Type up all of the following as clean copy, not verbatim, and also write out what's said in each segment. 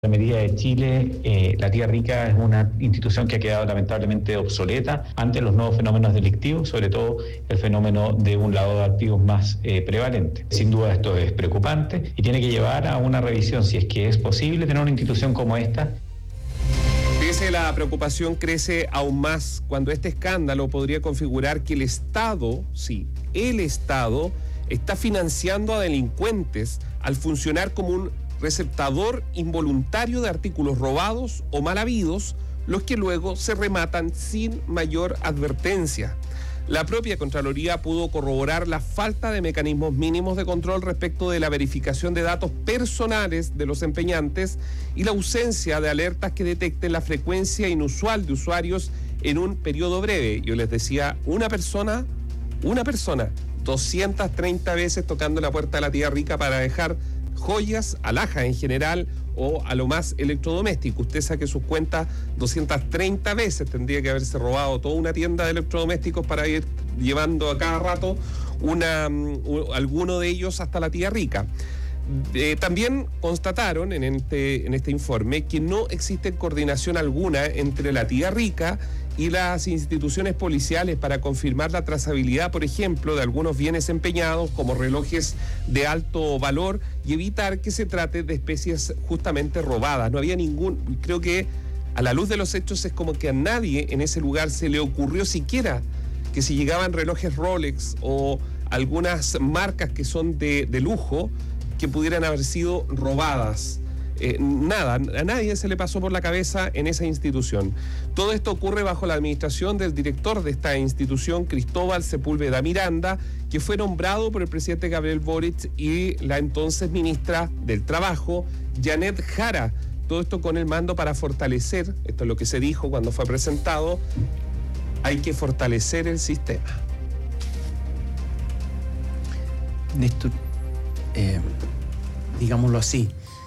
La medida de Chile, la Tía Rica es una institución que ha quedado lamentablemente obsoleta ante los nuevos fenómenos delictivos, sobre todo el fenómeno de un lavado de activos más prevalente. Sin duda esto es preocupante y tiene que llevar a una revisión, si es que es posible tener una institución como esta. Fíjese, la preocupación crece aún más cuando este escándalo podría configurar que el Estado, sí, el Estado, está financiando a delincuentes al funcionar como un receptador involuntario de artículos robados o mal habidos, los que luego se rematan sin mayor advertencia. La propia Contraloría pudo corroborar la falta de mecanismos mínimos de control respecto de la verificación de datos personales de los empeñantes y la ausencia de alertas que detecten la frecuencia inusual de usuarios en un periodo breve. Yo les decía, una persona 230 veces tocando la puerta de la Tía Rica para dejar joyas, alhajas en general o a lo más electrodoméstico. Usted saque sus cuentas, 230 veces tendría que haberse robado toda una tienda de electrodomésticos para ir llevando a cada rato alguno de ellos hasta la Tía Rica. También constataron en este informe que no existe coordinación alguna entre la Tía Rica y las instituciones policiales para confirmar la trazabilidad, por ejemplo, de algunos bienes empeñados como relojes de alto valor y evitar que se trate de especies justamente robadas. No había creo que a la luz de los hechos es como que a nadie en ese lugar se le ocurrió siquiera que si llegaban relojes Rolex o algunas marcas que son de lujo que pudieran haber sido robadas. Nada, a nadie se le pasó por la cabeza en esa institución. Todo esto ocurre bajo la administración del director de esta institución, Cristóbal Sepúlveda Miranda, que fue nombrado por el presidente Gabriel Boric y la entonces ministra del Trabajo, Janet Jara. Todo esto con el mando para fortalecer, esto es lo que se dijo cuando fue presentado, hay que fortalecer el sistema. Néstor, digámoslo así,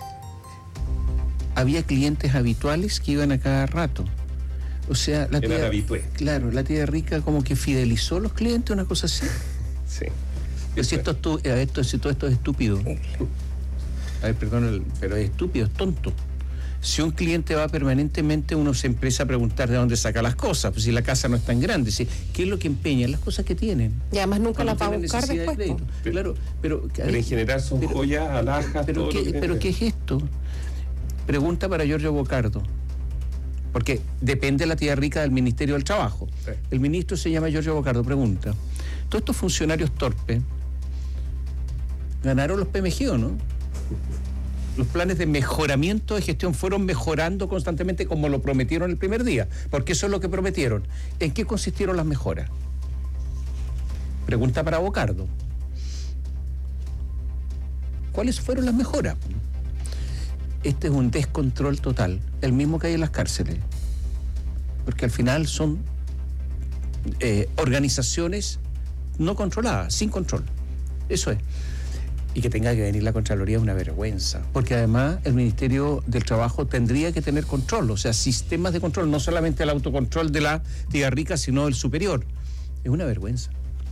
había clientes habituales que iban a cada rato. O sea, la Tía Rica como que fidelizó a los clientes, una cosa así. Sí. Pero si todo esto es estúpido. A ver, perdón, pero es estúpido, es tonto. Si un cliente va permanentemente, uno se empieza a preguntar de dónde saca las cosas, pues si la casa no es tan grande, ¿sí? ¿Qué es lo que empeña? Las cosas que tienen. Y además nunca las va a buscar después. De claro, pero en general son joyas, alhajas, pero ¿qué es esto? Pregunta para Giorgio Bocardo, porque depende de la Tía Rica del Ministerio del Trabajo. Sí. El ministro se llama Giorgio Bocardo, pregunta, ¿todos estos funcionarios torpes ganaron los PMG o no? Los planes de mejoramiento de gestión fueron mejorando constantemente como lo prometieron el primer día, porque eso es lo que prometieron. ¿En qué consistieron las mejoras? Pregunta para Bocardo. ¿Cuáles fueron las mejoras? Este es un descontrol total, el mismo que hay en las cárceles, porque al final son organizaciones no controladas, sin control. Eso es. Y que tenga que venir la Contraloría es una vergüenza, porque además el Ministerio del Trabajo tendría que tener control, o sea, sistemas de control, no solamente el autocontrol de la Tía Rica, sino el superior. Es una vergüenza.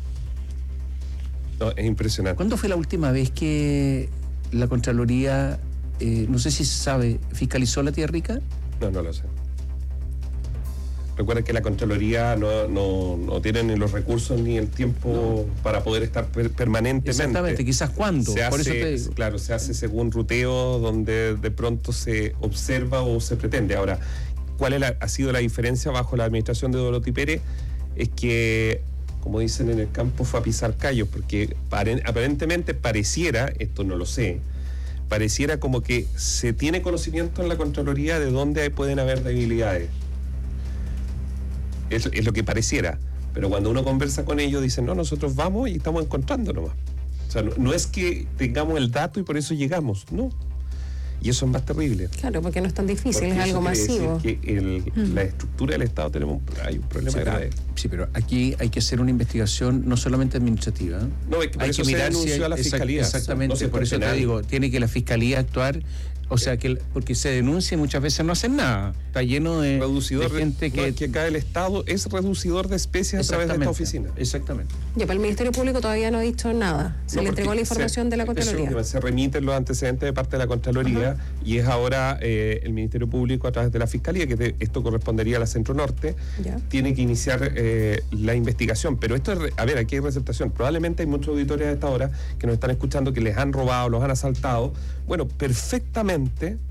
No, es impresionante. ¿Cuándo fue la última vez que la Contraloría, no sé si se sabe, fiscalizó la Tía Rica? No lo sé. Recuerda que la Contraloría no tiene ni los recursos ni el tiempo para poder estar permanentemente. Exactamente, quizás cuándo. Se hace según ruteo donde de pronto se observa o se pretende. Ahora, ¿cuál ha sido la diferencia bajo la administración de Dorothy Pérez? Es que, como dicen en el campo, fue a pisar callos, porque aparentemente pareciera, esto no lo sé, pareciera como que se tiene conocimiento en la Contraloría de dónde pueden haber debilidades. Es lo que pareciera, pero cuando uno conversa con ellos dicen, no, nosotros vamos y estamos encontrando nomás. O sea, no es que tengamos el dato y por eso llegamos, no. Y eso es más terrible. Claro, porque no es tan difícil, es algo masivo. Que la estructura del Estado hay un problema grave. Sí, pero aquí hay que hacer una investigación no solamente administrativa. No, es que por hay eso que mirar se denunció a la Fiscalía. Exactamente, por eso te digo, tiene que la Fiscalía actuar, o sea, porque se denuncia y muchas veces no hacen nada. Está lleno de gente que acá el Estado es reducidor de especies a través de esta oficina. Exactamente. Ya, pero el Ministerio Público todavía no ha dicho nada. Se le entregó la información de la Contraloría. Se remiten los antecedentes de parte de la Contraloría y es ahora el Ministerio Público a través de la Fiscalía, que esto correspondería a la Centro Norte, tiene que iniciar la investigación. Pero esto es, a ver, aquí hay receptación. Probablemente hay muchos auditores a esta hora que nos están escuchando que les han robado, los han asaltado. Bueno, perfectamente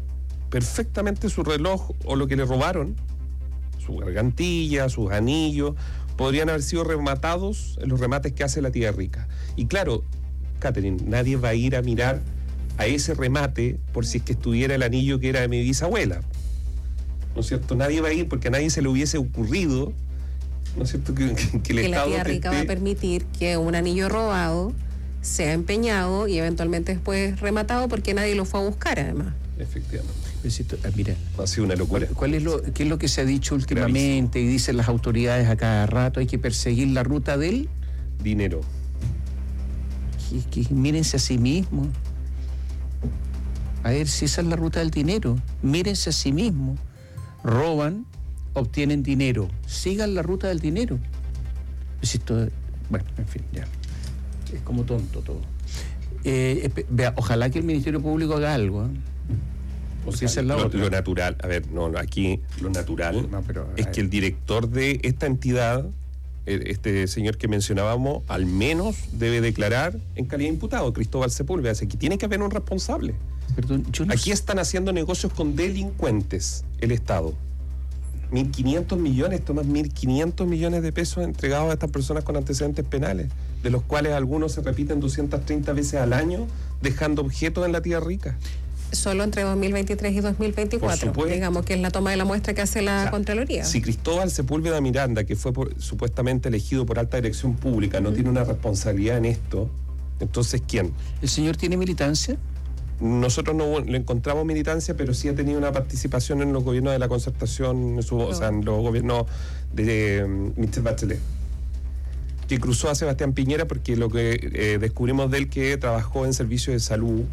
su reloj o lo que le robaron, su gargantilla, sus anillos, podrían haber sido rematados en los remates que hace la tía Rica. Y claro, Catherine, nadie va a ir a mirar a ese remate por si es que estuviera el anillo que era de mi bisabuela. ¿No es cierto? Nadie va a ir porque a nadie se le hubiese ocurrido, ¿no es cierto?, que el Estado... la tía Rica va a permitir que un anillo robado sea empeñado y eventualmente después rematado porque nadie lo fue a buscar, además. Efectivamente. Mira, ha sido una locura. ¿Qué es lo que se ha dicho últimamente y dicen las autoridades a cada rato? Hay que perseguir la ruta del dinero. Que mírense a sí mismos. A ver, si esa es la ruta del dinero, mírense a sí mismos. Roban, obtienen dinero. Sigan la ruta del dinero. Bueno, en fin, ya. Es como tonto todo. Ojalá que el Ministerio Público haga algo. O sea, lo natural, a ver, aquí lo natural es que el director de esta entidad, este señor que mencionábamos, al menos debe declarar en calidad de imputado, Cristóbal Sepúlveda. Así que tiene que haber un responsable. Perdón, aquí están haciendo negocios con delincuentes el Estado. 1.500 millones, tomas 1.500 millones de pesos entregados a estas personas con antecedentes penales, de los cuales algunos se repiten 230 veces al año, dejando objetos en la tía Rica. Solo entre 2023 y 2024, digamos que es la toma de la muestra que hace la Contraloría. Si Cristóbal Sepúlveda Miranda, que fue supuestamente elegido por alta dirección pública, no tiene una responsabilidad en esto, entonces ¿quién? ¿El señor tiene militancia? Nosotros no le encontramos militancia, pero sí ha tenido una participación en los gobiernos de la concertación, o sea, en los gobiernos de Michelle Bachelet, que cruzó a Sebastián Piñera porque lo que descubrimos de él que trabajó en servicio de salud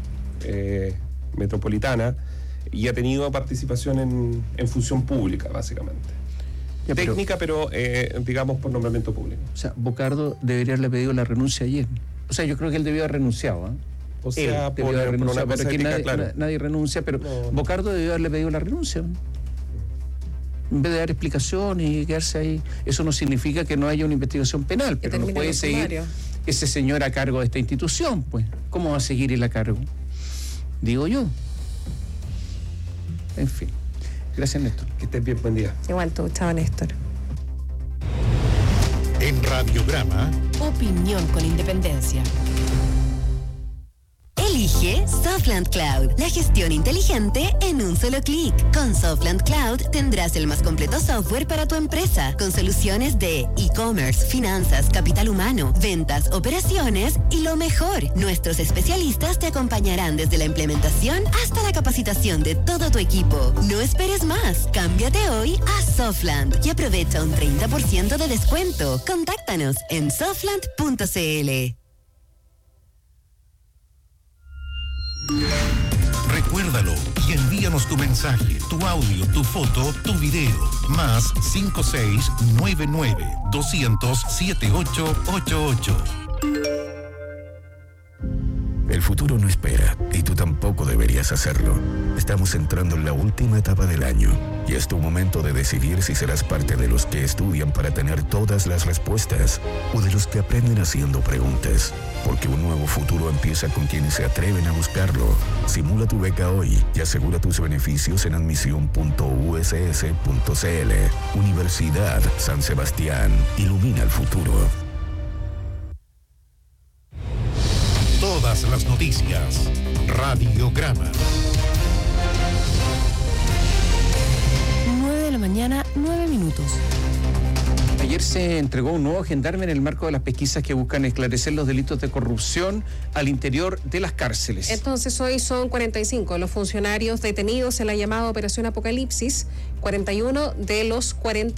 metropolitana y ha tenido participación en función pública, básicamente. Técnica, pero digamos por nombramiento público. O sea, Bocardo debería haberle pedido la renuncia ayer. O sea, yo creo que él debió haber renunciado, ¿eh? O sea, por una cosa ética, nadie renuncia, pero Bocardo debió haberle pedido la renuncia. En vez de dar explicaciones y quedarse ahí. Eso no significa que no haya una investigación penal, pero no puede seguir ese señor a cargo de esta institución, pues. ¿Cómo va a seguir él a cargo? Digo yo. En fin. Gracias, Néstor. Que estés bien, buen día. Igual tú, chao, Néstor. En Radiograma, opinión con independencia. Elige Softland Cloud, la gestión inteligente en un solo clic. Con Softland Cloud tendrás el más completo software para tu empresa, con soluciones de e-commerce, finanzas, capital humano, ventas, operaciones y lo mejor, nuestros especialistas te acompañarán desde la implementación hasta la capacitación de todo tu equipo. No esperes más, cámbiate hoy a Softland y aprovecha un 30% de descuento. Contáctanos en softland.cl. Recuérdalo y envíanos tu mensaje, tu audio, tu foto, tu video. Más 5699-200-7888. El futuro no espera y tú tampoco deberías hacerlo. Estamos entrando en la última etapa del año y es tu momento de decidir si serás parte de los que estudian para tener todas las respuestas o de los que aprenden haciendo preguntas. Porque un nuevo futuro empieza con quienes se atreven a buscarlo. Simula tu beca hoy y asegura tus beneficios en admisión.uss.cl. Universidad San Sebastián. Ilumina el futuro. Todas las noticias. Radiograma. 9 de la mañana, 9 minutos. Ayer se entregó un nuevo gendarme en el marco de las pesquisas que buscan esclarecer los delitos de corrupción al interior de las cárceles. Entonces hoy son 45 los funcionarios detenidos en la llamada Operación Apocalipsis, 41 de los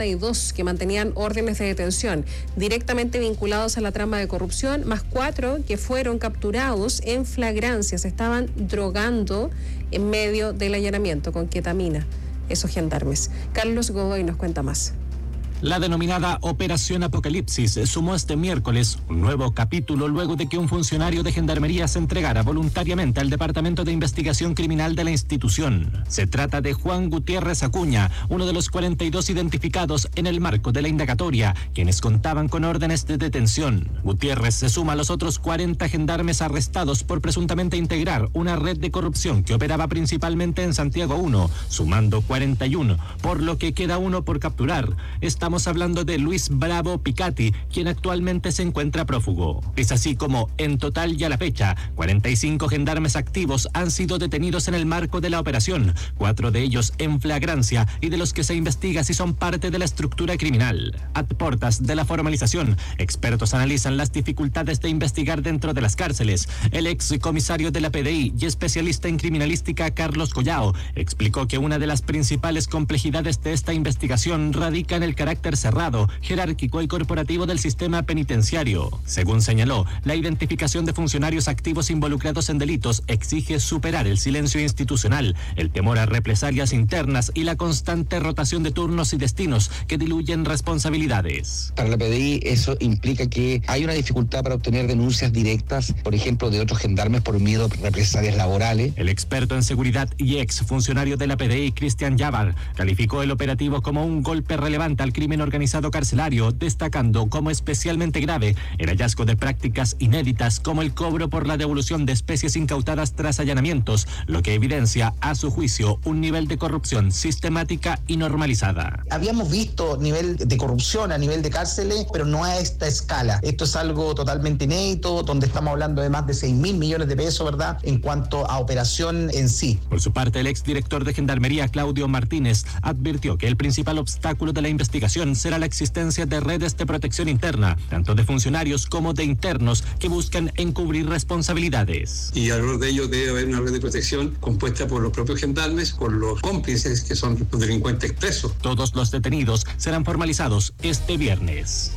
42 que mantenían órdenes de detención directamente vinculados a la trama de corrupción, más 4 que fueron capturados en flagrancia, se estaban drogando en medio del allanamiento con ketamina, esos gendarmes. Carlos Godoy nos cuenta más. La denominada Operación Apocalipsis sumó este miércoles un nuevo capítulo luego de que un funcionario de Gendarmería se entregara voluntariamente al Departamento de Investigación Criminal de la institución. Se trata de Juan Gutiérrez Acuña, uno de los 42 identificados en el marco de la indagatoria, quienes contaban con órdenes de detención. Gutiérrez se suma a los otros 40 gendarmes arrestados por presuntamente integrar una red de corrupción que operaba principalmente en Santiago 1, sumando 41, por lo que queda uno por capturar. Estamos hablando de Luis Bravo Picati, quien actualmente se encuentra prófugo. Es así como, en total y a la fecha, 45 gendarmes activos han sido detenidos en el marco de la operación, 4 de ellos en flagrancia y de los que se investiga si son parte de la estructura criminal. A portas de la formalización, expertos analizan las dificultades de investigar dentro de las cárceles. El ex comisario de la PDI y especialista en criminalística Carlos Collao explicó que una de las principales complejidades de esta investigación radica en el carácter cerrado, jerárquico y corporativo del sistema penitenciario. Según señaló, la identificación de funcionarios activos involucrados en delitos exige superar el silencio institucional, el temor a represalias internas y la constante rotación de turnos y destinos que diluyen responsabilidades. Para la PDI eso implica que hay una dificultad para obtener denuncias directas, por ejemplo, de otros gendarmes por miedo a represalias laborales. El experto en seguridad y ex funcionario de la PDI, Cristian Yavar, calificó el operativo como un golpe relevante al crimen organizado carcelario, destacando como especialmente grave el hallazgo de prácticas inéditas como el cobro por la devolución de especies incautadas tras allanamientos, lo que evidencia, a su juicio, un nivel de corrupción sistemática y normalizada. Habíamos visto nivel de corrupción a nivel de cárceles, pero no a esta escala. Esto es algo totalmente inédito, donde estamos hablando de más de 6.000 millones de pesos, ¿verdad?, en cuanto a operación en sí. Por su parte, el exdirector de Gendarmería, Claudio Martínez, advirtió que el principal obstáculo de la investigación será la existencia de redes de protección interna, tanto de funcionarios como de internos que buscan encubrir responsabilidades. Y alrededor de ello debe haber una red de protección compuesta por los propios gendarmes, por los cómplices que son los delincuentes expresos. Todos los detenidos serán formalizados este viernes.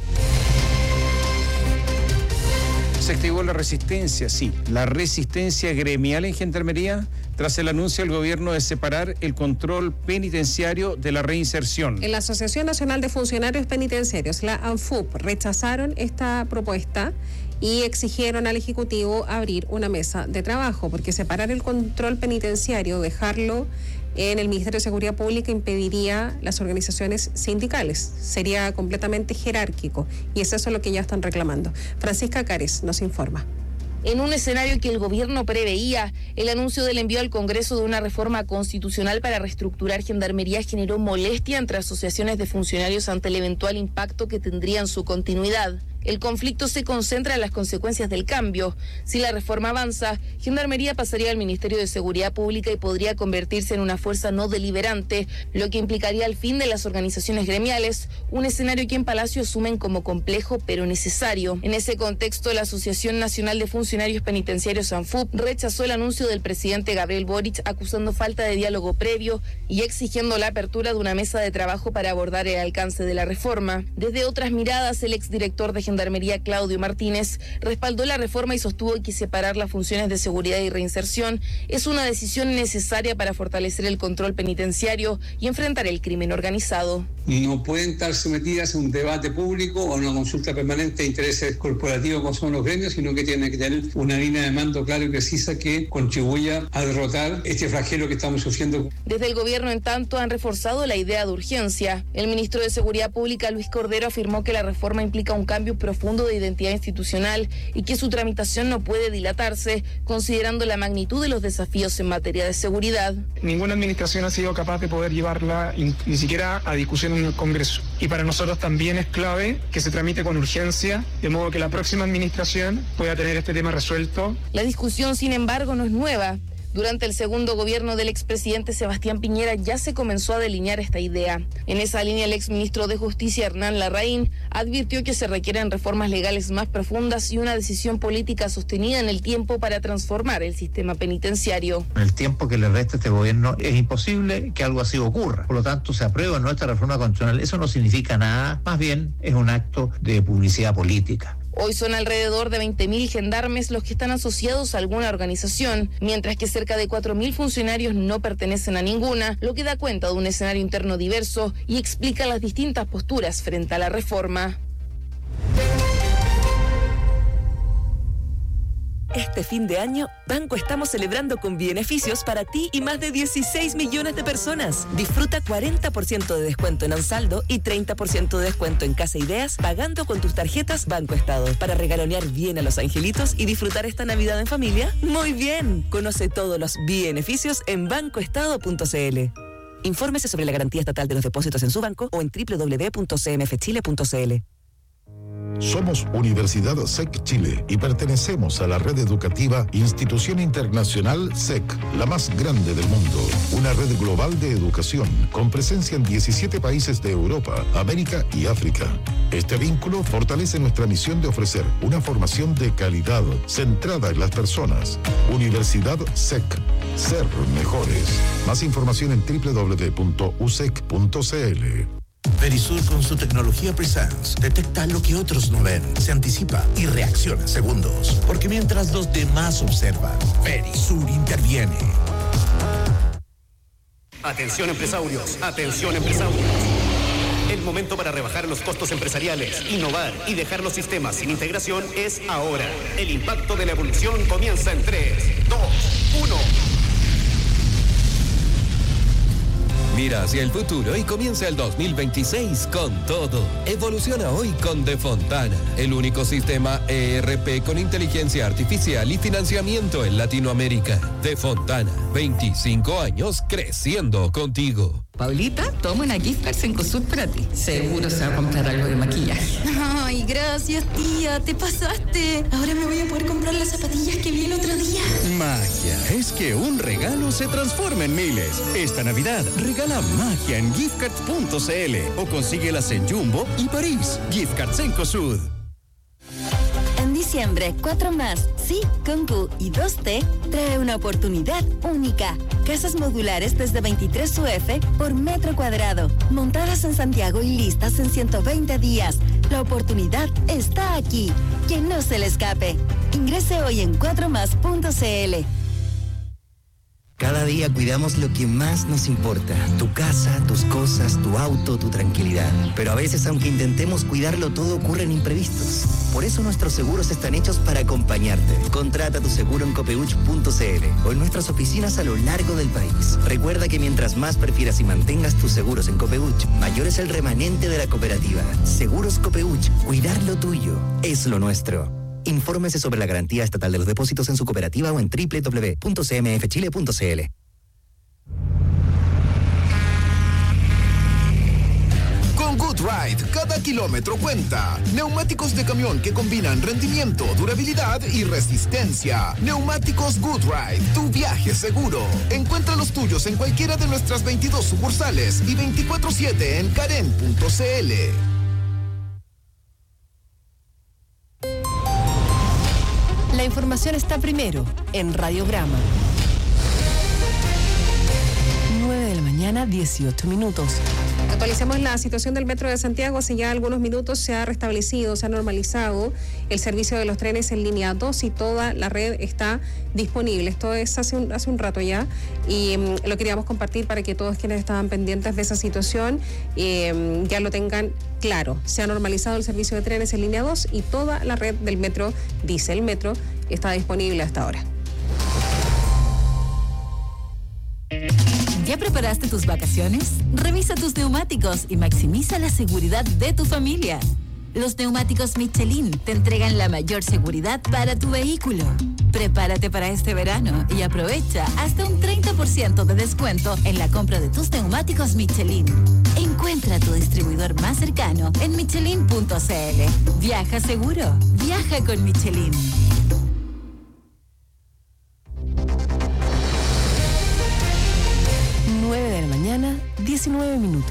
Se activó la resistencia, sí, la resistencia gremial en Gendarmería tras el anuncio del gobierno de separar el control penitenciario de la reinserción. En la Asociación Nacional de Funcionarios Penitenciarios, la ANFUP, rechazaron esta propuesta y exigieron al Ejecutivo abrir una mesa de trabajo, porque separar el control penitenciario, dejarlo en el Ministerio de Seguridad Pública, impediría las organizaciones sindicales. Sería completamente jerárquico y es eso lo que ya están reclamando. Francisca Cares nos informa. En un escenario que el gobierno preveía, el anuncio del envío al Congreso de una reforma constitucional para reestructurar Gendarmería generó molestia entre asociaciones de funcionarios ante el eventual impacto que tendría en su continuidad. El conflicto se concentra en las consecuencias del cambio. Si la reforma avanza, Gendarmería pasaría al Ministerio de Seguridad Pública y podría convertirse en una fuerza no deliberante, lo que implicaría el fin de las organizaciones gremiales, un escenario que en Palacio asumen como complejo pero necesario. En ese contexto, la Asociación Nacional de Funcionarios Penitenciarios ANFUP rechazó el anuncio del presidente Gabriel Boric, acusando falta de diálogo previo y exigiendo la apertura de una mesa de trabajo para abordar el alcance de la reforma. Desde otras miradas, el exdirector de Gendarmería, Claudio Martínez, respaldó la reforma y sostuvo que separar las funciones de seguridad y reinserción es una decisión necesaria para fortalecer el control penitenciario y enfrentar el crimen organizado. No pueden estar sometidas a un debate público o a una consulta permanente de intereses corporativos como son los gremios, sino que tienen que tener una línea de mando clara y precisa que contribuya a derrotar este flagelo que estamos sufriendo. Desde el gobierno, en tanto, han reforzado la idea de urgencia. El ministro de Seguridad Pública, Luis Cordero, afirmó que la reforma implica un cambio profundo de identidad institucional y que su tramitación no puede dilatarse, considerando la magnitud de los desafíos en materia de seguridad. Ninguna administración ha sido capaz de poder llevarla ni siquiera a discusión en el Congreso. Y para nosotros también es clave que se tramite con urgencia, de modo que la próxima administración pueda tener este tema resuelto. La discusión, sin embargo, no es nueva. Durante el segundo gobierno del expresidente Sebastián Piñera ya se comenzó a delinear esta idea. En esa línea, el exministro de Justicia, Hernán Larraín, advirtió que se requieren reformas legales más profundas y una decisión política sostenida en el tiempo para transformar el sistema penitenciario. En el tiempo que le resta a este gobierno es imposible que algo así ocurra. Por lo tanto, se aprueba nuestra reforma constitucional. Eso no significa nada, más bien es un acto de publicidad política. Hoy son alrededor de 20.000 gendarmes los que están asociados a alguna organización, mientras que cerca de 4.000 funcionarios no pertenecen a ninguna, lo que da cuenta de un escenario interno diverso y explica las distintas posturas frente a la reforma. Este fin de año, Banco estamos celebrando con beneficios para ti y más de 16 millones de personas. Disfruta 40% de descuento en Ansaldo y 30% de descuento en Casa Ideas pagando con tus tarjetas Banco Estado para regalonear bien a los angelitos y disfrutar esta Navidad en familia. ¡Muy bien! Conoce todos los beneficios en bancoestado.cl. Infórmese sobre la garantía estatal de los depósitos en su banco o en www.cmfchile.cl. Somos Universidad SEC Chile y pertenecemos a la red educativa Institución Internacional SEC, la más grande del mundo. Una red global de educación con presencia en 17 países de Europa, América y África. Este vínculo fortalece nuestra misión de ofrecer una formación de calidad centrada en las personas. Universidad SEC. Ser mejores. Más información en www.usec.cl. Verisur con su tecnología Presence detecta lo que otros no ven, se anticipa y reacciona en segundos. Porque mientras los demás observan, Verisur interviene. Atención empresarios, atención empresarios. El momento para rebajar los costos empresariales, innovar y dejar los sistemas sin integración es ahora. El impacto de la evolución comienza en 3, 2, 1. Mira hacia el futuro y comienza el 2026 con todo. Evoluciona hoy con Defontana, el único sistema ERP con inteligencia artificial y financiamiento en Latinoamérica. Defontana, 25 años creciendo contigo. Paulita, toma una gift card Cencosud para ti. Seguro se va a comprar algo de maquillaje. Ay, gracias, tía. Te pasaste. Ahora me voy a poder comprar las zapatillas que vi el otro día. Magia es que un regalo se transforma en miles. Esta Navidad, regala magia en giftcards.cl o consíguelas en Jumbo y París. Gift Cards Cencosud. En diciembre, 4 más, sí, con Q y 2T, trae una oportunidad única. Casas modulares desde 23 UF por metro cuadrado, montadas en Santiago y listas en 120 días. La oportunidad está aquí. Que no se le escape. Ingrese hoy en 4más.cl. Cada día cuidamos lo que más nos importa. Tu casa, tus cosas, tu auto, tu tranquilidad. Pero a veces, aunque intentemos cuidarlo todo, ocurren imprevistos. Por eso nuestros seguros están hechos para acompañarte. Contrata tu seguro en copeuch.cl o en nuestras oficinas a lo largo del país. Recuerda que mientras más prefieras y mantengas tus seguros en Copeuch, mayor es el remanente de la cooperativa. Seguros Copeuch. Cuidar lo tuyo es lo nuestro. Infórmese sobre la garantía estatal de los depósitos en su cooperativa o en www.cmfchile.cl. Con GoodRide, cada kilómetro cuenta. Neumáticos de camión que combinan rendimiento, durabilidad y resistencia. Neumáticos GoodRide, tu viaje seguro. Encuentra los tuyos en cualquiera de nuestras 22 sucursales y 24/7 en karen.cl. La información está primero en Radiograma. 9 de la mañana, 18 minutos. Actualicemos la situación del Metro de Santiago. Hace ya algunos minutos se ha restablecido, se ha normalizado el servicio de los trenes en línea 2 y toda la red está disponible. Esto es hace un rato ya y lo queríamos compartir para que todos quienes estaban pendientes de esa situación ya lo tengan claro. Se ha normalizado el servicio de trenes en línea 2 y toda la red del Metro, dice el Metro, está disponible hasta ahora. ¿Ya preparaste tus vacaciones? Revisa tus neumáticos y maximiza la seguridad de tu familia. Los neumáticos Michelin te entregan la mayor seguridad para tu vehículo. Prepárate para este verano y aprovecha hasta un 30% de descuento en la compra de tus neumáticos Michelin. Encuentra tu distribuidor más cercano en michelin.cl. Viaja seguro. Viaja con Michelin. la mañana, 19 minutos.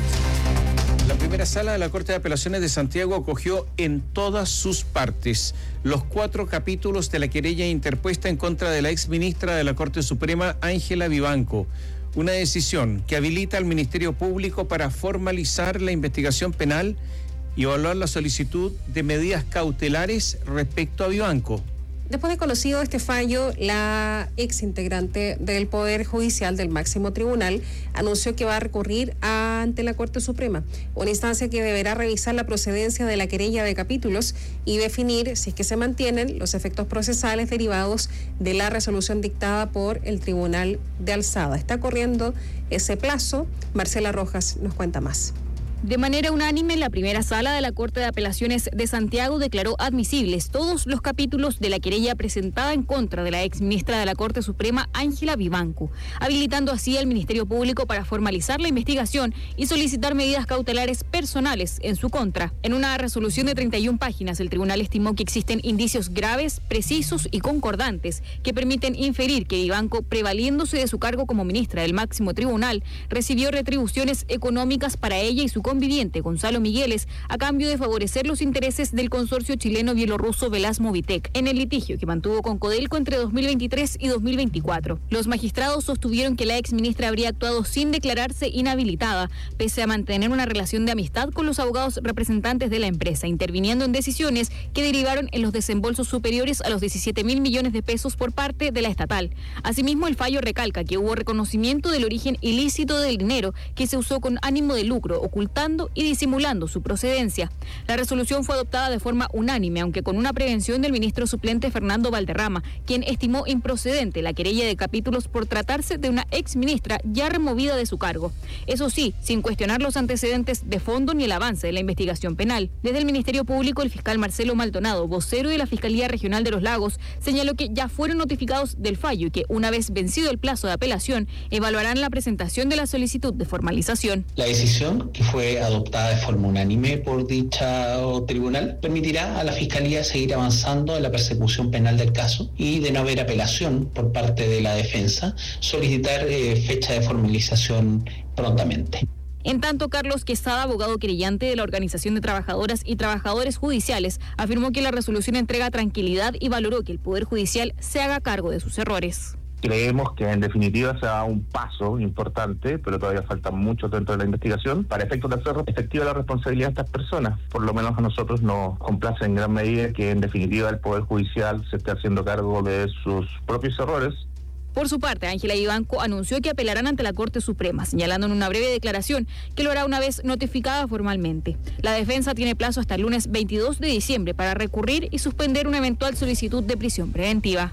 La primera sala de la Corte de Apelaciones de Santiago acogió en todas sus partes los 4 capítulos de la querella interpuesta en contra de la exministra de la Corte Suprema, Ángela Vivanco. Una decisión que habilita al Ministerio Público para formalizar la investigación penal y evaluar la solicitud de medidas cautelares respecto a Vivanco. Después de conocido este fallo, la ex integrante del Poder Judicial del máximo tribunal anunció que va a recurrir ante la Corte Suprema, una instancia que deberá revisar la procedencia de la querella de capítulos y definir si es que se mantienen los efectos procesales derivados de la resolución dictada por el Tribunal de Alzada. Está corriendo ese plazo. Marcela Rojas nos cuenta más. De manera unánime, la primera sala de la Corte de Apelaciones de Santiago declaró admisibles todos los capítulos de la querella presentada en contra de la exministra de la Corte Suprema, Ángela Vivanco, habilitando así al Ministerio Público para formalizar la investigación y solicitar medidas cautelares personales en su contra. En una resolución de 31 páginas, el tribunal estimó que existen indicios graves, precisos y concordantes que permiten inferir que Vivanco, prevaliéndose de su cargo como ministra del máximo tribunal, recibió retribuciones económicas para ella y su conviviente Gonzalo Migueles a cambio de favorecer los intereses del consorcio chileno-bielorruso Velasmovitec en el litigio que mantuvo con Codelco entre 2023 y 2024. Los magistrados sostuvieron que la exministra habría actuado sin declararse inhabilitada, pese a mantener una relación de amistad con los abogados representantes de la empresa, interviniendo en decisiones que derivaron en los desembolsos superiores a los 17.000 millones de pesos por parte de la estatal. Asimismo, el fallo recalca que hubo reconocimiento del origen ilícito del dinero que se usó con ánimo de lucro, ocultando y disimulando su procedencia. La resolución fue adoptada de forma unánime, aunque con una prevención del ministro suplente Fernando Valderrama, quien estimó improcedente la querella de capítulos por tratarse de una exministra ya removida de su cargo. Eso sí, sin cuestionar los antecedentes de fondo ni el avance de la investigación penal. Desde el Ministerio Público, el fiscal Marcelo Maldonado, vocero de la Fiscalía Regional de los Lagos, señaló que ya fueron notificados del fallo y que, una vez vencido el plazo de apelación, evaluarán la presentación de la solicitud de formalización. La decisión, que fue adoptada de forma unánime por dicho tribunal, permitirá a la Fiscalía seguir avanzando en la persecución penal del caso y, de no haber apelación por parte de la defensa, solicitar fecha de formalización prontamente. En tanto, Carlos Quesada, abogado querellante de la Organización de Trabajadoras y Trabajadores Judiciales, afirmó que la resolución entrega tranquilidad y valoró que el Poder Judicial se haga cargo de sus errores. Creemos que en definitiva se da un paso importante, pero todavía faltan muchos dentro de la investigación, para efectos de hacer efectiva la responsabilidad de estas personas. Por lo menos a nosotros nos complace en gran medida que en definitiva el Poder Judicial se esté haciendo cargo de sus propios errores. Por su parte, Ángela Vivanco anunció que apelarán ante la Corte Suprema, señalando en una breve declaración que lo hará una vez notificada formalmente. La defensa tiene plazo hasta el lunes 22 de diciembre para recurrir y suspender una eventual solicitud de prisión preventiva.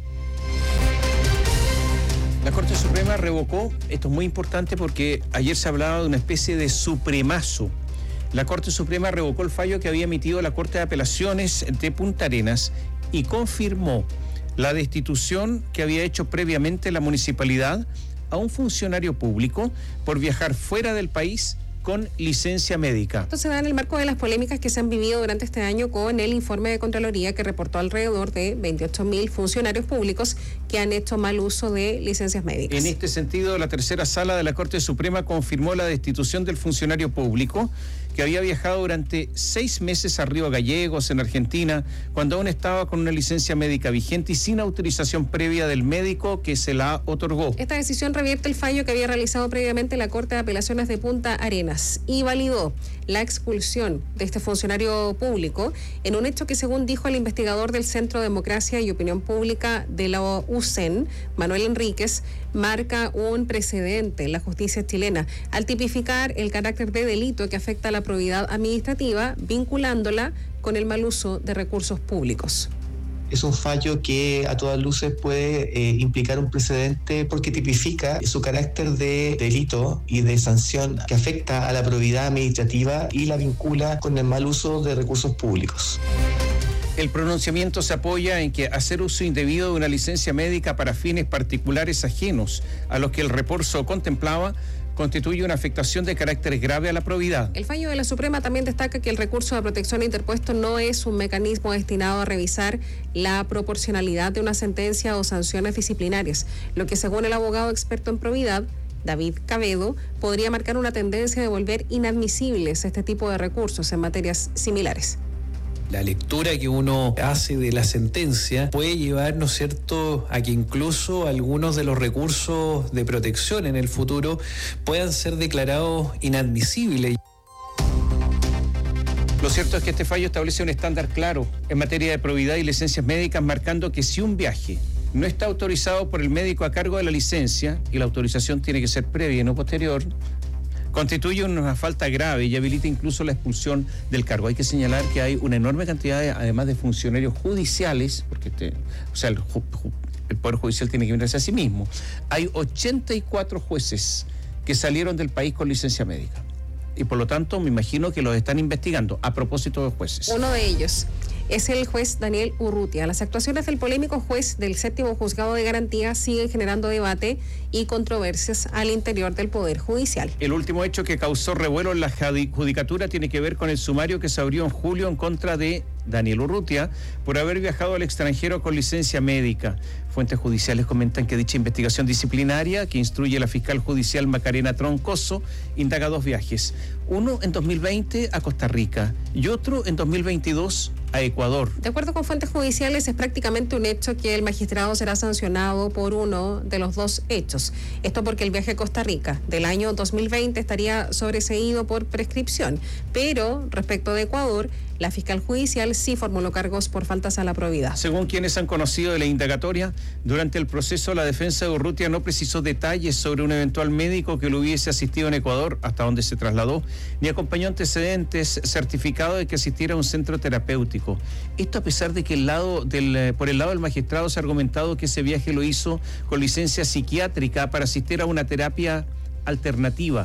La Corte Suprema revocó, esto es muy importante porque ayer se hablaba de una especie de supremazo. La Corte Suprema revocó el fallo que había emitido la Corte de Apelaciones de Punta Arenas y confirmó la destitución que había hecho previamente la municipalidad a un funcionario público por viajar fuera del país con licencia médica. Esto se da en el marco de las polémicas que se han vivido durante este año con el informe de Contraloría que reportó alrededor de 28.000 funcionarios públicos que han hecho mal uso de licencias médicas. En este sentido, la tercera sala de la Corte Suprema confirmó la destitución del funcionario público que había viajado durante 6 meses a Río Gallegos, en Argentina, cuando aún estaba con una licencia médica vigente y sin autorización previa del médico que se la otorgó. Esta decisión revierte el fallo que había realizado previamente la Corte de Apelaciones de Punta Arenas y validó la expulsión de este funcionario público en un hecho que, según dijo el investigador del Centro de Democracia y Opinión Pública de la UCEN, Manuel Enríquez, marca un precedente en la justicia chilena al tipificar el carácter de delito que afecta a la probidad administrativa, vinculándola con el mal uso de recursos públicos. Es un fallo que a todas luces puede implicar un precedente porque tipifica su carácter de delito y de sanción que afecta a la probidad administrativa y la vincula con el mal uso de recursos públicos. El pronunciamiento se apoya en que hacer uso indebido de una licencia médica para fines particulares ajenos a los que el reporso contemplaba constituye una afectación de carácter grave a la probidad. El fallo de la Suprema también destaca que el recurso de protección interpuesto no es un mecanismo destinado a revisar la proporcionalidad de una sentencia o sanciones disciplinarias, lo que, según el abogado experto en probidad, David Cabedo, podría marcar una tendencia de volver inadmisibles este tipo de recursos en materias similares. La lectura que uno hace de la sentencia puede llevar, ¿no es cierto?, a que incluso algunos de los recursos de protección en el futuro puedan ser declarados inadmisibles. Lo cierto es que este fallo establece un estándar claro en materia de probidad y licencias médicas, marcando que si un viaje no está autorizado por el médico a cargo de la licencia, y la autorización tiene que ser previa y no posterior, constituye una falta grave y habilita incluso la expulsión del cargo. Hay que señalar que hay una enorme cantidad, además de funcionarios judiciales, porque el Poder Judicial tiene que mirarse a sí mismo. Hay 84 jueces que salieron del país con licencia médica. Y por lo tanto, me imagino que los están investigando a propósito de jueces. Uno de ellos es el juez Daniel Urrutia. Las actuaciones del polémico juez del 7º Juzgado de Garantía siguen generando debate y controversias al interior del Poder Judicial. El último hecho que causó revuelo en la judicatura tiene que ver con el sumario que se abrió en julio en contra de Daniel Urrutia por haber viajado al extranjero con licencia médica. Fuentes judiciales comentan que dicha investigación disciplinaria que instruye la fiscal judicial Macarena Troncoso indaga 2 viajes, uno en 2020 a Costa Rica y otro en 2022 a Ecuador. De acuerdo con fuentes judiciales, es prácticamente un hecho que el magistrado será sancionado por uno de los 2 hechos. Esto porque el viaje a Costa Rica del año 2020 estaría sobreseído por prescripción, pero respecto de Ecuador, la fiscal judicial sí formuló cargos por faltas a la probidad. Según quienes han conocido de la indagatoria, durante el proceso la defensa de Urrutia no precisó detalles sobre un eventual médico que lo hubiese asistido en Ecuador, hasta donde se trasladó, ni acompañó antecedentes certificados de que asistiera a un centro terapéutico. Esto a pesar de que por el lado del magistrado se ha argumentado que ese viaje lo hizo con licencia psiquiátrica para asistir a una terapia alternativa.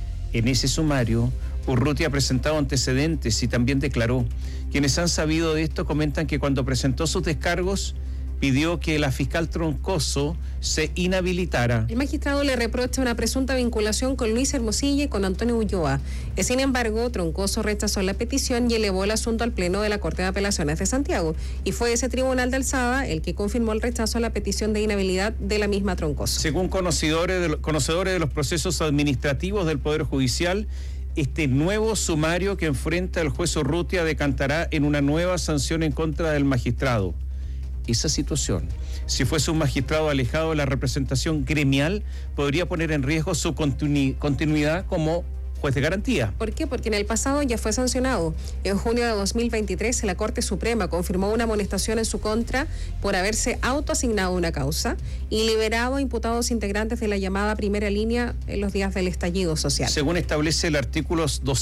En ese sumario, Urrutia ha presentado antecedentes y también declaró. Quienes han sabido de esto comentan que cuando presentó sus descargos pidió que la fiscal Troncoso se inhabilitara. El magistrado le reprocha una presunta vinculación con Luis Hermosilla y con Antonio Ulloa. Sin embargo, Troncoso rechazó la petición y elevó el asunto al Pleno de la Corte de Apelaciones de Santiago. Y fue ese tribunal de alzada el que confirmó el rechazo a la petición de inhabilidad de la misma Troncoso. Según conocedores de los procesos administrativos del Poder Judicial, este nuevo sumario que enfrenta el juez Urrutia decantará en una nueva sanción en contra del magistrado. Esa situación, si fuese un magistrado alejado de la representación gremial, podría poner en riesgo su continuidad como juez de garantía. ¿Por qué? Porque en el pasado ya fue sancionado. En junio de 2023, la Corte Suprema confirmó una amonestación en su contra por haberse autoasignado una causa y liberado a imputados integrantes de la llamada primera línea en los días del estallido social. Según establece el artículo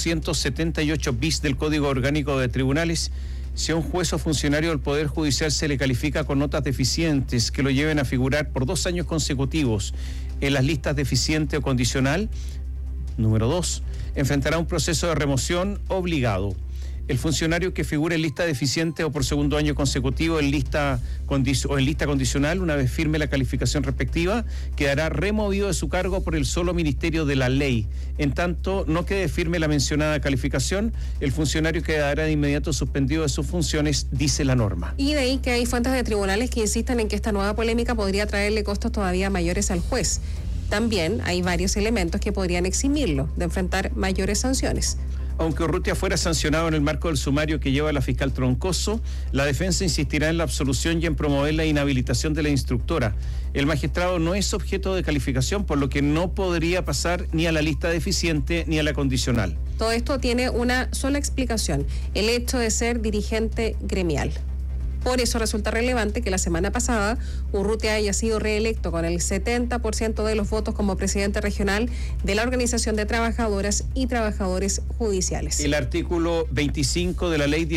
278 bis del Código Orgánico de Tribunales, si a un juez o funcionario del Poder Judicial se le califica con notas deficientes que lo lleven a figurar por 2 años consecutivos en las listas deficiente o condicional, número 2, enfrentará un proceso de remoción obligado. El funcionario que figure en lista deficiente o por 2º año consecutivo en lista condicional, una vez firme la calificación respectiva, quedará removido de su cargo por el solo Ministerio de la Ley. En tanto, no quede firme la mencionada calificación, el funcionario quedará de inmediato suspendido de sus funciones, dice la norma. Y de ahí que hay fuentes de tribunales que insistan en que esta nueva polémica podría traerle costos todavía mayores al juez. También hay varios elementos que podrían eximirlo de enfrentar mayores sanciones. Aunque Urrutia fuera sancionado en el marco del sumario que lleva la fiscal Troncoso, la defensa insistirá en la absolución y en promover la inhabilitación de la instructora. El magistrado no es objeto de calificación, por lo que no podría pasar ni a la lista deficiente ni a la condicional. Todo esto tiene una sola explicación: el hecho de ser dirigente gremial. Por eso resulta relevante que la semana pasada Urrutia haya sido reelecto con el 70% de los votos como presidente regional de la Organización de Trabajadoras y Trabajadores Judiciales. El artículo 25 de la Ley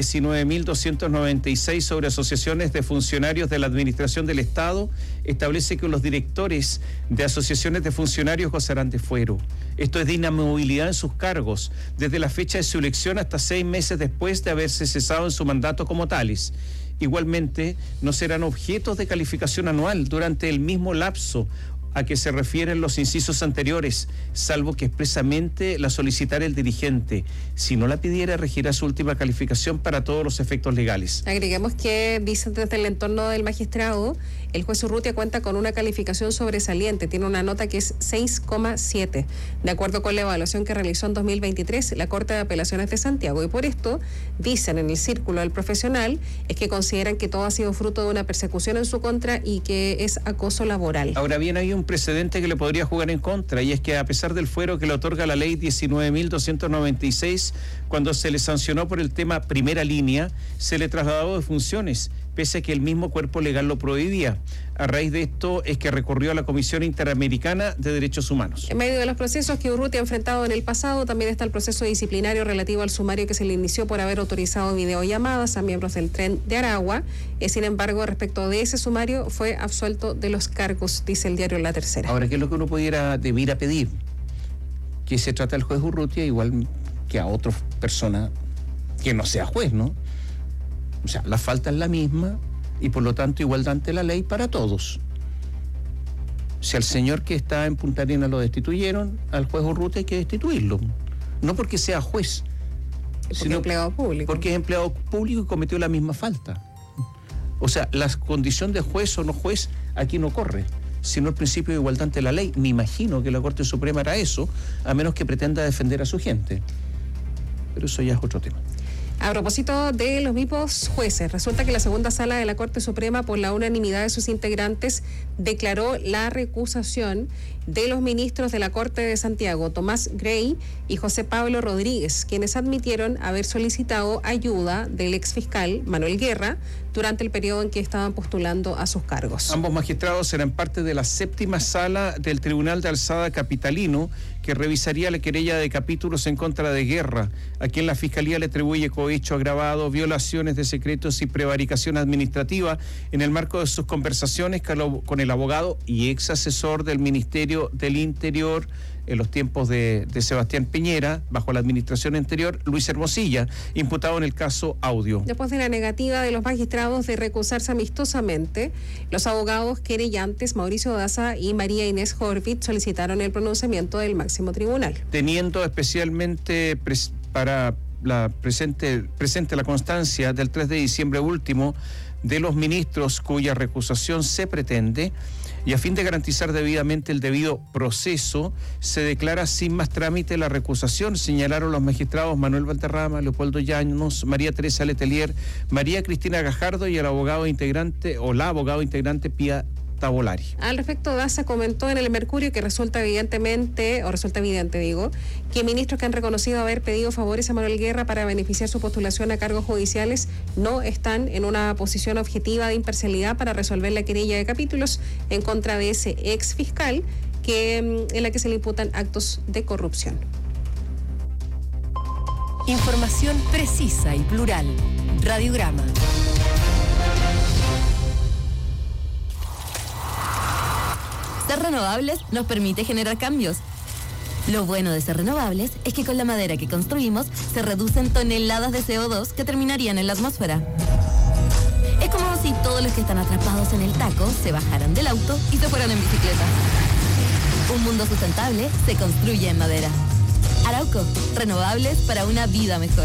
19.296 sobre asociaciones de funcionarios de la Administración del Estado establece que los directores de asociaciones de funcionarios gozarán de fuero. Esto es de inamovilidad en sus cargos, desde la fecha de su elección hasta 6 meses después de haberse cesado en su mandato como tales. Igualmente, no serán objetos de calificación anual durante el mismo lapso a que se refieren los incisos anteriores, salvo que expresamente la solicitara el dirigente. Si no la pidiera, regirá su última calificación para todos los efectos legales. Agreguemos que, dicen desde el entorno del magistrado, el juez Urrutia cuenta con una calificación sobresaliente, tiene una nota que es 6,7, de acuerdo con la evaluación que realizó en 2023 la Corte de Apelaciones de Santiago. Y por esto, dicen en el círculo del profesional, es que consideran que todo ha sido fruto de una persecución en su contra y que es acoso laboral. Ahora bien, hay un precedente que le podría jugar en contra, y es que a pesar del fuero que le otorga la ley 19.296, cuando se le sancionó por el tema primera línea, se le trasladó de funciones, pese a que el mismo cuerpo legal lo prohibía. A raíz de esto es que recurrió a la Comisión Interamericana de Derechos Humanos. En medio de los procesos que Urrutia ha enfrentado en el pasado, también está el proceso disciplinario relativo al sumario que se le inició por haber autorizado videollamadas a miembros del Tren de Aragua. Sin embargo, respecto de ese sumario, fue absuelto de los cargos, dice el diario La Tercera. Ahora, ¿qué es lo que uno debiera pedir? Que se trate al juez Urrutia igual que a otra persona que no sea juez, ¿no? O sea, la falta es la misma y por lo tanto igualdad ante la ley para todos. Si al señor que está en Punta Arenas lo destituyeron, al juez Urrutia hay que destituirlo. No porque sea juez, sino empleado público. Porque es empleado público y cometió la misma falta. O sea, la condición de juez o no juez aquí no corre, sino el principio de igualdad ante la ley. Me imagino que la Corte Suprema hará eso, a menos que pretenda defender a su gente. Pero eso ya es otro tema. A propósito de los mismos jueces, resulta que la segunda sala de la Corte Suprema, por la unanimidad de sus integrantes, declaró la recusación de los ministros de la Corte de Santiago, Tomás Grey y José Pablo Rodríguez, quienes admitieron haber solicitado ayuda del exfiscal Manuel Guerra durante el periodo en que estaban postulando a sus cargos. Ambos magistrados eran parte de la séptima sala del Tribunal de Alzada Capitalino, que revisaría la querella de capítulos en contra de Guerra, a quien la Fiscalía le atribuye cohecho agravado, violaciones de secretos y prevaricación administrativa en el marco de sus conversaciones con el abogado y ex asesor del Ministerio del Interior en los tiempos de Sebastián Piñera, bajo la administración anterior, Luis Hermosilla, imputado en el caso Audio. Después de la negativa de los magistrados de recusarse amistosamente, los abogados querellantes Mauricio Daza y María Inés Horvitz solicitaron el pronunciamiento del máximo tribunal. Teniendo especialmente presente la constancia del 3 de diciembre último de los ministros cuya recusación se pretende, y a fin de garantizar debidamente el debido proceso, se declara sin más trámite la recusación, señalaron los magistrados Manuel Valderrama, Leopoldo Llanos, María Teresa Letelier, María Cristina Gajardo y la abogada integrante Pía Tavolari. Al respecto, Daza comentó en el Mercurio que resulta evidente, que ministros que han reconocido haber pedido favores a Manuel Guerra para beneficiar su postulación a cargos judiciales no están en una posición objetiva de imparcialidad para resolver la querella de capítulos en contra de ese ex fiscal en la que se le imputan actos de corrupción. Información precisa y plural. Radiograma. Ser renovables nos permite generar cambios. Lo bueno de ser renovables es que con la madera que construimos se reducen toneladas de CO2 que terminarían en la atmósfera. Es como si todos los que están atrapados en el taco se bajaran del auto y se fueran en bicicleta. Un mundo sustentable se construye en madera. Arauco, renovables para una vida mejor.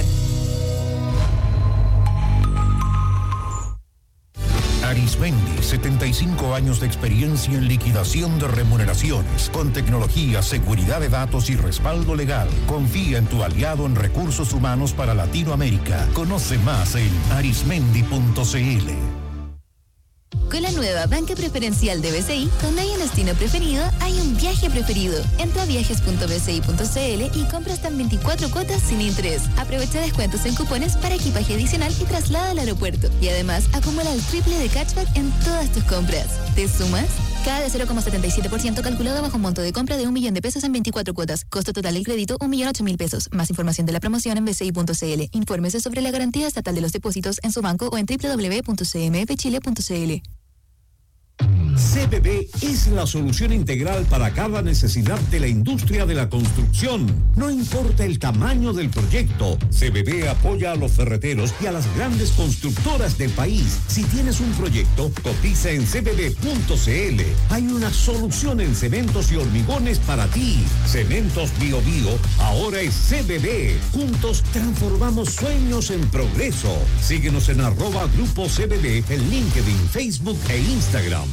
Arismendi, 75 años de experiencia en liquidación de remuneraciones, con tecnología, seguridad de datos y respaldo legal. Confía en tu aliado en recursos humanos para Latinoamérica. Conoce más en arismendi.cl. Con la nueva banca preferencial de BCI, donde hay un destino preferido, hay un viaje preferido. Entra a viajes.bci.cl y compra hasta en 24 cuotas sin interés. Aprovecha descuentos en cupones para equipaje adicional y traslada al aeropuerto. Y además, acumula el triple de cashback en todas tus compras. ¿Te sumas? Cada de 0,77% calculado bajo un monto de compra de 1 millón de pesos en 24 cuotas. Costo total del crédito, 1.008.000 pesos. Más información de la promoción en bci.cl. Infórmese sobre la garantía estatal de los depósitos en su banco o en www.cmfchile.cl. CBB es la solución integral para cada necesidad de la industria de la construcción. No importa el tamaño del proyecto, CBB apoya a los ferreteros y a las grandes constructoras del país. Si tienes un proyecto, cotiza en cbb.cl. Hay una solución en cementos y hormigones para ti. Cementos Bio Bio ahora es CBB. Juntos transformamos sueños en progreso. Síguenos en @Grupo CBB en LinkedIn, Facebook e Instagram.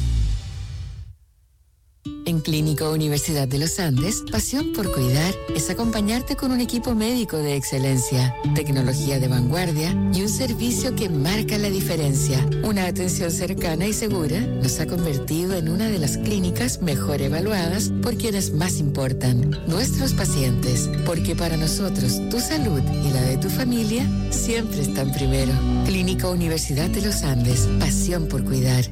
En Clínica Universidad de los Andes, pasión por cuidar es acompañarte con un equipo médico de excelencia, tecnología de vanguardia y un servicio que marca la diferencia. Una atención cercana y segura nos ha convertido en una de las clínicas mejor evaluadas por quienes más importan, nuestros pacientes, porque para nosotros tu salud y la de tu familia siempre están primero. Clínica Universidad de los Andes, pasión por cuidar.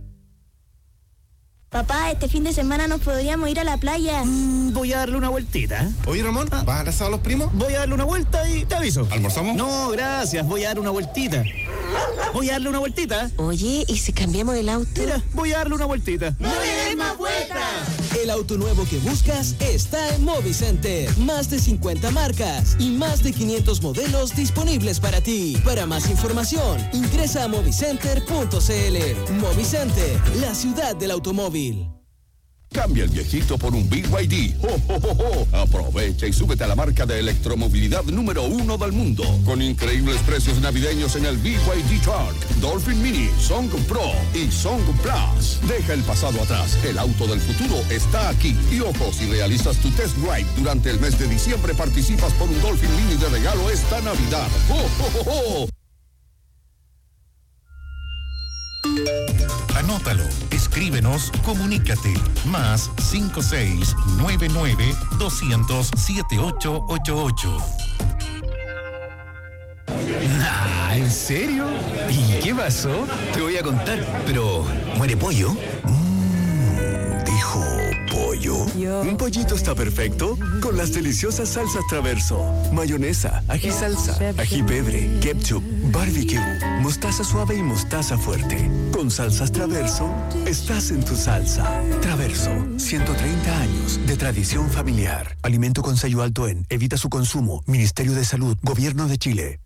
Papá, este fin de semana nos podríamos ir a la playa. Voy a darle una vueltita. Oye, Ramón, ¿vas a abrazar a los primos? Voy a darle una vuelta y te aviso. ¿Almorzamos? No, gracias. Voy a darle una vueltita. Voy a darle una vueltita. Oye, ¿y si cambiamos el auto? Mira, voy a darle una vueltita. ¡No le des más vueltas! El auto nuevo que buscas está en Movicenter. Más de 50 marcas y más de 500 modelos disponibles para ti. Para más información, ingresa a movicenter.cl. Movicenter, la ciudad del automóvil. Cambia el viejito por un BYD. ¡Oh, oh, oh, oh! Aprovecha y súbete a la marca de electromovilidad número 1 del mundo. Con increíbles precios navideños en el BYD Shark, Dolphin Mini, Song Pro y Song Plus. Deja el pasado atrás. El auto del futuro está aquí. Y ojo, si realizas tu test drive durante el mes de diciembre, participas por un Dolphin Mini de regalo esta Navidad. ¡Oh, oh, oh, oh! Anótalo, escríbenos, comunícate. Más 5699-200-7888. ¿En serio? ¿Y qué pasó? Te voy a contar, pero ¿muere pollo? Dijo pollo. Un pollito está perfecto con las deliciosas salsas Traverso. Mayonesa, ají salsa, ají pebre, ketchup, barbecue, mostaza suave y mostaza fuerte. Con salsas Traverso, estás en tu salsa. Traverso, 130 años de tradición familiar. Alimento con sello alto en. Evita su consumo. Ministerio de Salud, Gobierno de Chile.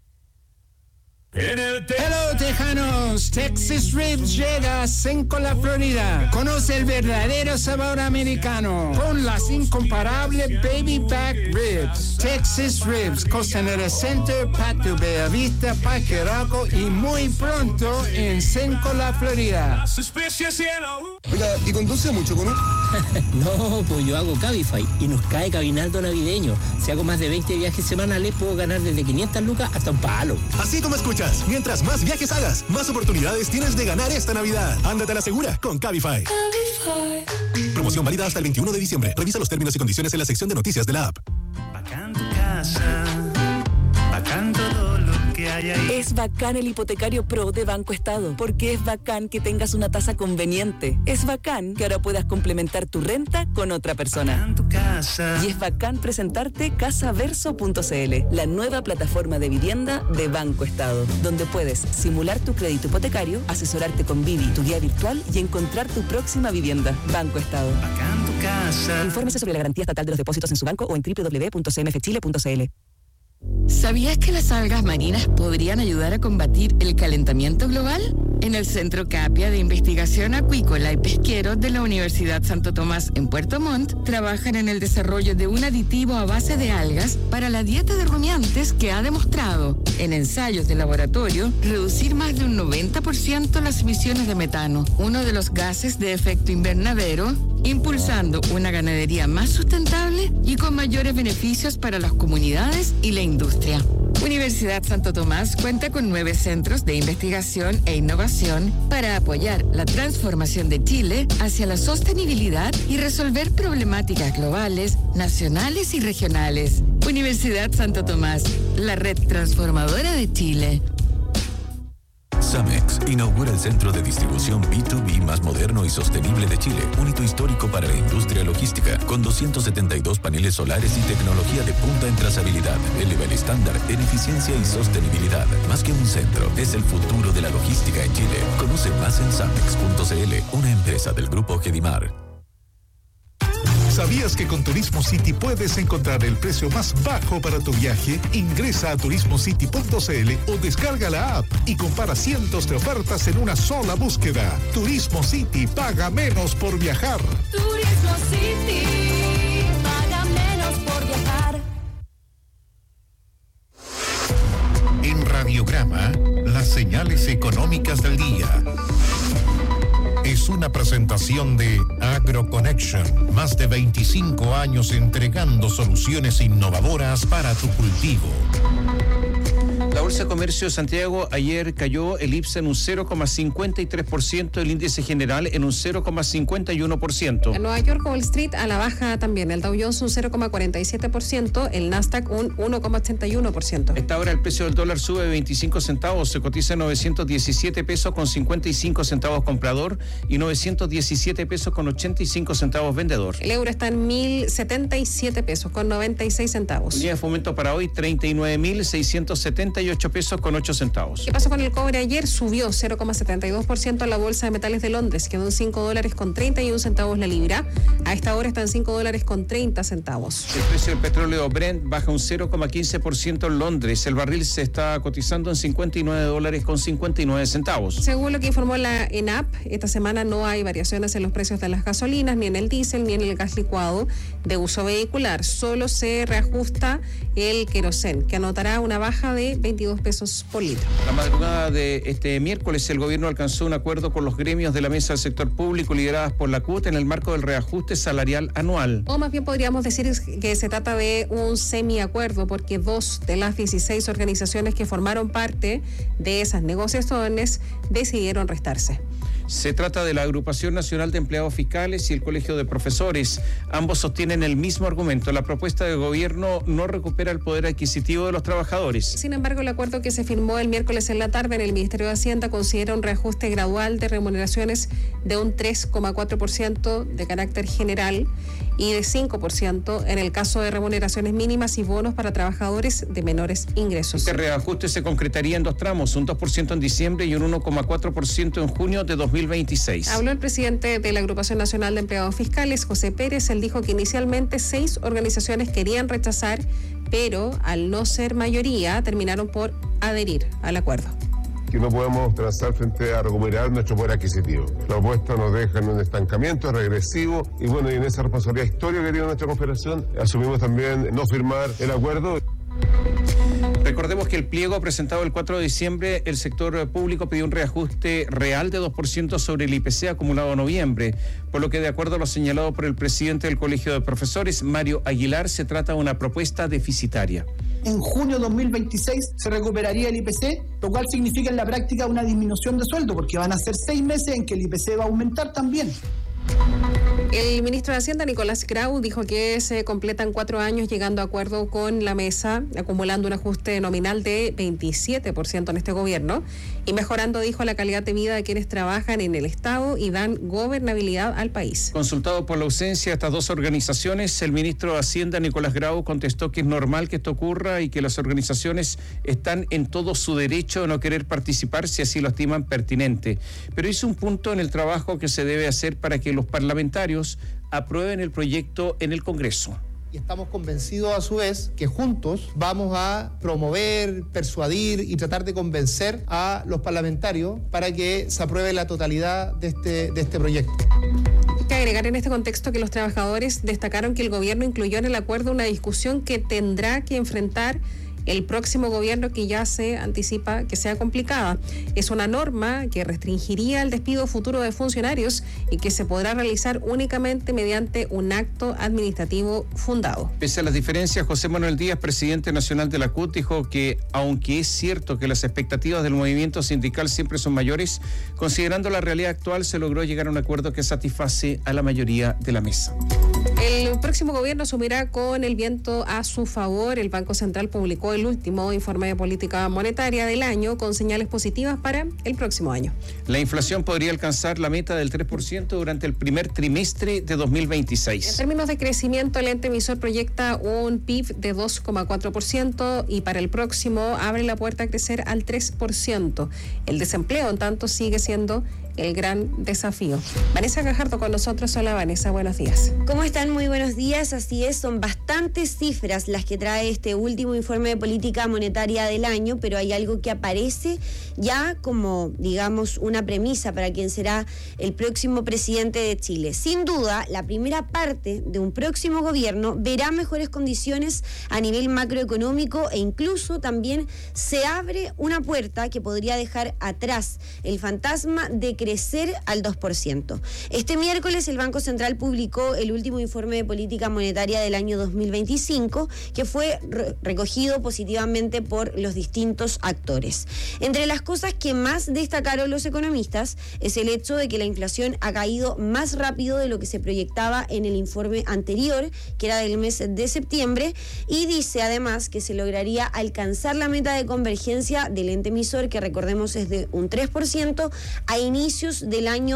Hello, tejanos. Texas Ribs llega a Sencola, Florida. Conoce el verdadero sabor americano con las incomparables Baby Back Ribs. Texas Ribs, Costanera Center, Patio Bellavista, Parque Arauco y muy pronto en Sencola, Florida. Oiga, ¿y conduce mucho, Cono? No, pues yo hago Cabify y nos cae cabinaldo navideño. Si hago más de 20 viajes semanales, puedo ganar desde 500 lucas hasta un palo. Así como escuchas, mientras más viajes hagas, más oportunidades tienes de ganar esta Navidad. Ándate a la segura con Cabify. Promoción válida hasta el 21 de diciembre. Revisa los términos y condiciones en la sección de noticias de la app. Bacán tu casa, bacán todo lo que hay ahí. Es bacán el hipotecario Pro de Banco Estado, porque es bacán que tengas una tasa conveniente. Es bacán que ahora puedas complementar tu renta con otra persona. Bacán tu casa. Y es bacán presentarte casaverso.cl, la nueva plataforma de vivienda de Banco Estado, donde puedes simular tu crédito hipotecario, asesorarte con Vivi, tu guía virtual y encontrar tu próxima vivienda. Banco Estado. Bacán tu casa. Infórmese sobre la garantía estatal de los depósitos en su banco o en www.cmfchile.cl. ¿Sabías que las algas marinas podrían ayudar a combatir el calentamiento global? En el Centro Capia de Investigación Acuícola y Pesquero de la Universidad Santo Tomás en Puerto Montt trabajan en el desarrollo de un aditivo a base de algas para la dieta de rumiantes que ha demostrado, en ensayos de laboratorio, reducir más de un 90% las emisiones de metano, uno de los gases de efecto invernadero, impulsando una ganadería más sustentable y con mayores beneficios para las comunidades y la industria. Universidad Santo Tomás cuenta con 9 centros de investigación e innovación para apoyar la transformación de Chile hacia la sostenibilidad y resolver problemáticas globales, nacionales y regionales. Universidad Santo Tomás, la red transformadora de Chile. Samex inaugura el centro de distribución B2B más moderno y sostenible de Chile, un hito histórico para la industria logística, con 272 paneles solares y tecnología de punta en trazabilidad. Eleva el estándar en eficiencia y sostenibilidad. Más que un centro, es el futuro de la logística en Chile. Conoce más en samex.cl, una empresa del grupo Gedimar. ¿Sabías que con Turismo City puedes encontrar el precio más bajo para tu viaje? Ingresa a turismocity.cl o descarga la app y compara cientos de ofertas en una sola búsqueda. Turismo City, paga menos por viajar. Turismo City, paga menos por viajar. En Radiograma, las señales económicas del día. Es una presentación de AgroConnection, más de 25 años entregando soluciones innovadoras para tu cultivo. La Bolsa de Comercio de Santiago ayer cayó el IPSA en un 0,53%, el índice general en un 0,51%. En Nueva York, Wall Street a la baja también, el Dow Jones un 0,47%, el Nasdaq un 1,81%. A esta hora el precio del dólar sube 25 centavos, se cotiza en 917 pesos con 55 centavos comprador y 917 pesos con 85 centavos vendedor. El euro está en 1.077 pesos con 96 centavos. Unidad de fomento para hoy 39.678 pesos con 8 centavos. ¿Qué pasó con el cobre ayer? Subió 0,72% en la Bolsa de Metales de Londres, quedó en $5 con 31 centavos la libra. A esta hora está en $5 con 30 centavos. El precio del petróleo Brent baja un 0,15% en Londres. El barril se está cotizando en $59 con 59 centavos. Según lo que informó la ENAP, esta semana no hay variaciones en los precios de las gasolinas, ni en el diésel, ni en el gas licuado de uso vehicular. Solo se reajusta el querosén, que anotará una baja de 22 pesos por litro. La madrugada de este miércoles, el gobierno alcanzó un acuerdo con los gremios de la mesa del sector público lideradas por la CUT en el marco del reajuste salarial anual. O más bien podríamos decir que se trata de un semiacuerdo, porque 2 de las 16 organizaciones que formaron parte de esas negociaciones decidieron restarse. Se trata de la Agrupación Nacional de Empleados Fiscales y el Colegio de Profesores. Ambos sostienen el mismo argumento. La propuesta del gobierno no recupera el poder adquisitivo de los trabajadores. Sin embargo, el acuerdo que se firmó el miércoles en la tarde en el Ministerio de Hacienda considera un reajuste gradual de remuneraciones de un 3,4% de carácter general y de 5% en el caso de remuneraciones mínimas y bonos para trabajadores de menores ingresos. Este reajuste se concretaría en 2 tramos, un 2% en diciembre y un 1,4% en junio de 2026. Habló el presidente de la Agrupación Nacional de Empleados Fiscales, José Pérez. Él dijo que inicialmente 6 organizaciones querían rechazar, pero al no ser mayoría terminaron por adherir al acuerdo. Que no podemos trazar frente a recuperar nuestro poder adquisitivo. La opuesta nos deja en un estancamiento regresivo y bueno, y en esa responsabilidad histórica que tiene nuestra confederación, asumimos también no firmar el acuerdo. Recordemos que el pliego presentado el 4 de diciembre, el sector público pidió un reajuste real de 2% sobre el IPC acumulado en noviembre, por lo que de acuerdo a lo señalado por el presidente del Colegio de Profesores, Mario Aguilar, se trata de una propuesta deficitaria. En junio de 2026 se recuperaría el IPC, lo cual significa en la práctica una disminución de sueldo, porque van a ser 6 meses en que el IPC va a aumentar también. El ministro de Hacienda, Nicolás Grau, dijo que se completan 4 años llegando a acuerdo con la mesa, acumulando un ajuste nominal de 27% en este gobierno y mejorando, dijo, la calidad de vida de quienes trabajan en el Estado y dan gobernabilidad al país. Consultado por la ausencia de estas 2 organizaciones, el ministro de Hacienda, Nicolás Grau, contestó que es normal que esto ocurra y que las organizaciones están en todo su derecho de no querer participar si así lo estiman pertinente. Pero hizo un punto en el trabajo que se debe hacer para que los parlamentarios aprueben el proyecto en el Congreso. Y estamos convencidos a su vez que juntos vamos a promover, persuadir y tratar de convencer a los parlamentarios para que se apruebe la totalidad de este proyecto. Hay que agregar en este contexto que los trabajadores destacaron que el gobierno incluyó en el acuerdo una discusión que tendrá que enfrentar el próximo gobierno, que ya se anticipa que sea complicada. Es una norma que restringiría el despido futuro de funcionarios y que se podrá realizar únicamente mediante un acto administrativo fundado. Pese a las diferencias, José Manuel Díaz, presidente nacional de la CUT, dijo que aunque es cierto que las expectativas del movimiento sindical siempre son mayores, considerando la realidad actual se logró llegar a un acuerdo que satisface a la mayoría de la mesa. El próximo gobierno asumirá con el viento a su favor. El Banco Central publicó el último informe de política monetaria del año con señales positivas para el próximo año. La inflación podría alcanzar la meta del 3% durante el primer trimestre de 2026. En términos de crecimiento, el ente emisor proyecta un PIB de 2,4% y para el próximo abre la puerta a crecer al 3%. El desempleo, en tanto, sigue siendo el gran desafío. Vanessa Gajardo con nosotros. Hola Vanessa, buenos días. ¿Cómo están? Muy buenos días. Así es, son bastantes cifras las que trae este último informe de política monetaria del año, pero hay algo que aparece ya como, digamos, una premisa para quien será el próximo presidente de Chile. Sin duda, la primera parte de un próximo gobierno verá mejores condiciones a nivel macroeconómico e incluso también se abre una puerta que podría dejar atrás el fantasma de crecer al 2%. Este miércoles el Banco Central publicó el último informe de política monetaria del año 2025, que fue recogido positivamente por los distintos actores. Entre las cosas que más destacaron los economistas es el hecho de que la inflación ha caído más rápido de lo que se proyectaba en el informe anterior, que era del mes de septiembre, y dice además que se lograría alcanzar la meta de convergencia del ente emisor, que recordemos es de un 3%, a inicios del año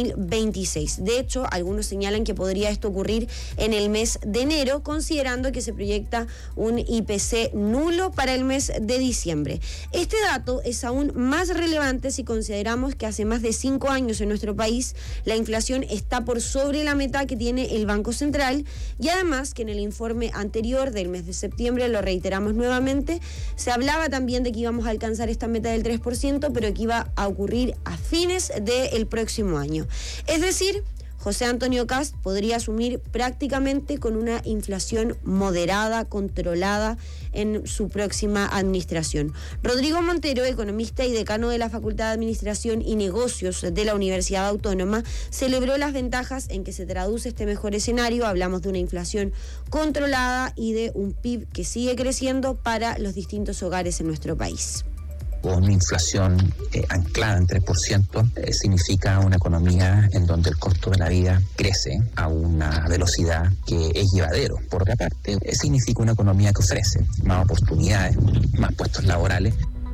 2026. De hecho, algunos señalan que podría esto ocurrir en el mes de enero, considerando que se proyecta un IPC nulo para el mes de diciembre. Este dato es aún más relevante si consideramos que hace más de 5 años en nuestro país la inflación está por sobre la meta que tiene el Banco Central, y además que en el informe anterior del mes de septiembre, lo reiteramos nuevamente, se hablaba también de que íbamos a alcanzar esta meta del 3%, pero que iba a ocurrir a fines del próximo año. Es decir, José Antonio Kast podría asumir prácticamente con una inflación moderada, controlada en su próxima administración. Rodrigo Montero, economista y decano de la Facultad de Administración y Negocios de la Universidad Autónoma, celebró las ventajas en que se traduce este mejor escenario. Hablamos de una inflación controlada y de un PIB que sigue creciendo para los distintos hogares en nuestro país. Una inflación anclada en 3% significa una economía en donde el costo de la vida crece a una velocidad que es llevadero. Por otra parte, significa una economía que ofrece más oportunidades, más puestos laborales.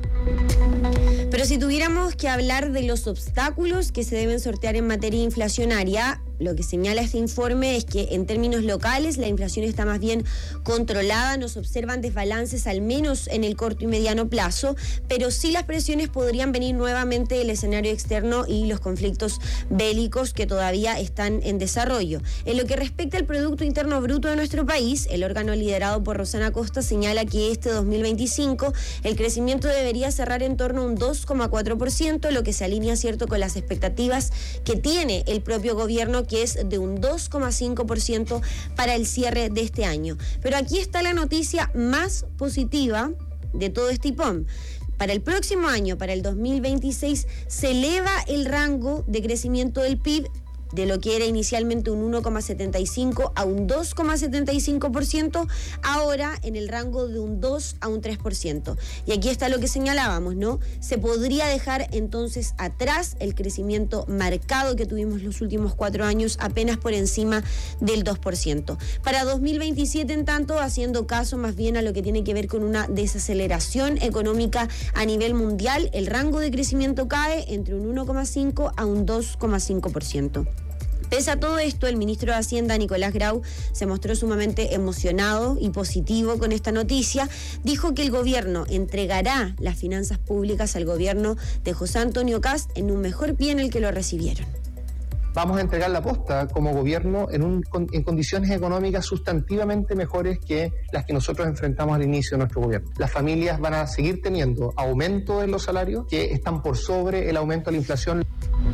Pero si tuviéramos que hablar de los obstáculos que se deben sortear en materia inflacionaria, lo que señala este informe es que en términos locales la inflación está más bien controlada, no se observan desbalances al menos en el corto y mediano plazo, pero sí las presiones podrían venir nuevamente del escenario externo y los conflictos bélicos que todavía están en desarrollo. En lo que respecta al Producto Interno Bruto de nuestro país, el órgano liderado por Rosana Costa señala que este 2025 el crecimiento debería cerrar en torno a un 2,4%, lo que se alinea, cierto, con las expectativas que tiene el propio gobierno, que es de un 2,5% para el cierre de este año. Pero aquí está la noticia más positiva de todo este IPOM. Para el próximo año, para el 2026, se eleva el rango de crecimiento del PIB de lo que era inicialmente un 1,75 a un 2,75%, ahora en el rango de un 2 a un 3%. Y aquí está lo que señalábamos, ¿no? Se podría dejar entonces atrás el crecimiento marcado que tuvimos los últimos 4 años, apenas por encima del 2%. Para 2027, en tanto, haciendo caso más bien a lo que tiene que ver con una desaceleración económica a nivel mundial, el rango de crecimiento cae entre un 1,5 a un 2,5%. Pese a todo esto, el ministro de Hacienda, Nicolás Grau, se mostró sumamente emocionado y positivo con esta noticia. Dijo que el gobierno entregará las finanzas públicas al gobierno de José Antonio Kast en un mejor pie en el que lo recibieron. Vamos a entregar la posta como gobierno en condiciones económicas sustantivamente mejores que las que nosotros enfrentamos al inicio de nuestro gobierno. Las familias van a seguir teniendo aumento en los salarios que están por sobre el aumento de la inflación.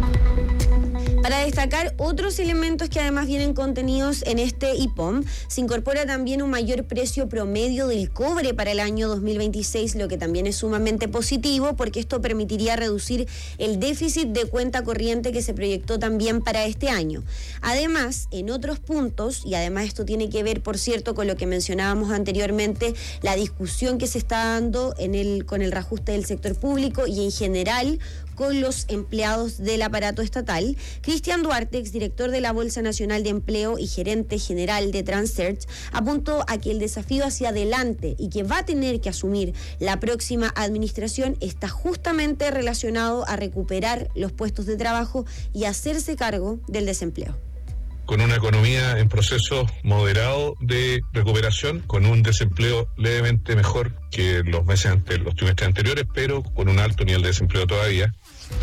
Para destacar otros elementos que además vienen contenidos en este IPOM, se incorpora también un mayor precio promedio del cobre para el año 2026, lo que también es sumamente positivo porque esto permitiría reducir el déficit de cuenta corriente que se proyectó también para este año. Además, en otros puntos, y además esto tiene que ver, por cierto, con lo que mencionábamos anteriormente, la discusión que se está dando con el reajuste del sector público y en general con los empleados del aparato estatal, Cristian Duarte, exdirector de la Bolsa Nacional de Empleo y gerente general de Transearch, apuntó a que el desafío hacia adelante y que va a tener que asumir la próxima administración está justamente relacionado a recuperar los puestos de trabajo y hacerse cargo del desempleo. Con una economía en proceso moderado de recuperación, con un desempleo levemente mejor que los trimestres anteriores, pero con un alto nivel de desempleo todavía.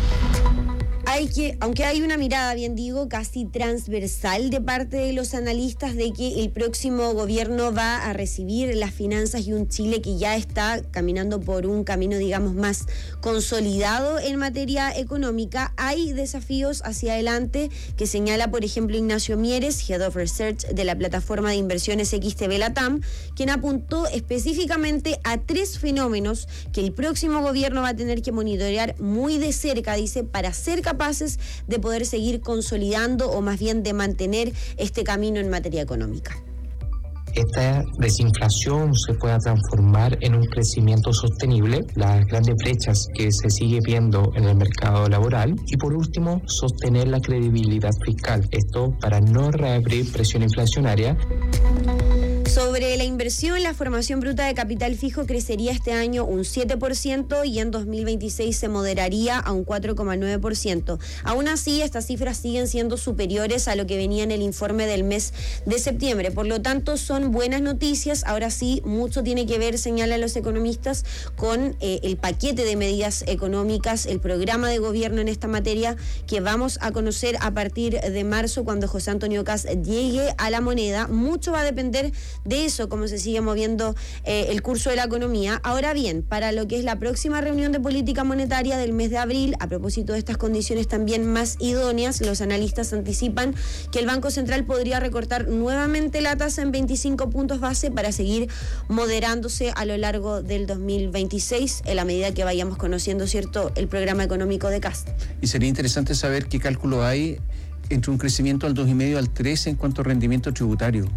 Aunque hay una mirada, bien digo, casi transversal de parte de los analistas de que el próximo gobierno va a recibir las finanzas y un Chile que ya está caminando por un camino, digamos, más consolidado en materia económica, hay desafíos hacia adelante que señala, por ejemplo, Ignacio Mieres, Head of Research de la plataforma de inversiones XTB Latam, quien apuntó específicamente a 3 fenómenos que el próximo gobierno va a tener que monitorear muy de cerca, dice, para ser capaces de poder seguir consolidando o más bien de mantener este camino en materia económica. Esta desinflación se pueda transformar en un crecimiento sostenible, las grandes brechas que se sigue viendo en el mercado laboral y por último sostener la credibilidad fiscal, esto para no reabrir presión inflacionaria. Sobre la inversión, la formación bruta de capital fijo crecería este año un 7% y en 2026 se moderaría a un 4,9%. Aún así, estas cifras siguen siendo superiores a lo que venía en el informe del mes de septiembre. Por lo tanto, son buenas noticias. Ahora sí, mucho tiene que ver, señalan los economistas, con el paquete de medidas económicas, el programa de gobierno en esta materia que vamos a conocer a partir de marzo cuando José Antonio Kast llegue a la moneda. Mucho va a depender de eso, cómo se sigue moviendo el curso de la economía. Ahora bien, para lo que es la próxima reunión de política monetaria del mes de abril, a propósito de estas condiciones también más idóneas, los analistas anticipan que el Banco Central podría recortar nuevamente la tasa en 25 puntos base para seguir moderándose a lo largo del 2026, en la medida que vayamos conociendo, ¿cierto?, el programa económico de Kast. Y sería interesante saber qué cálculo hay entre un crecimiento al 2,5 al 3 en cuanto a rendimiento tributario.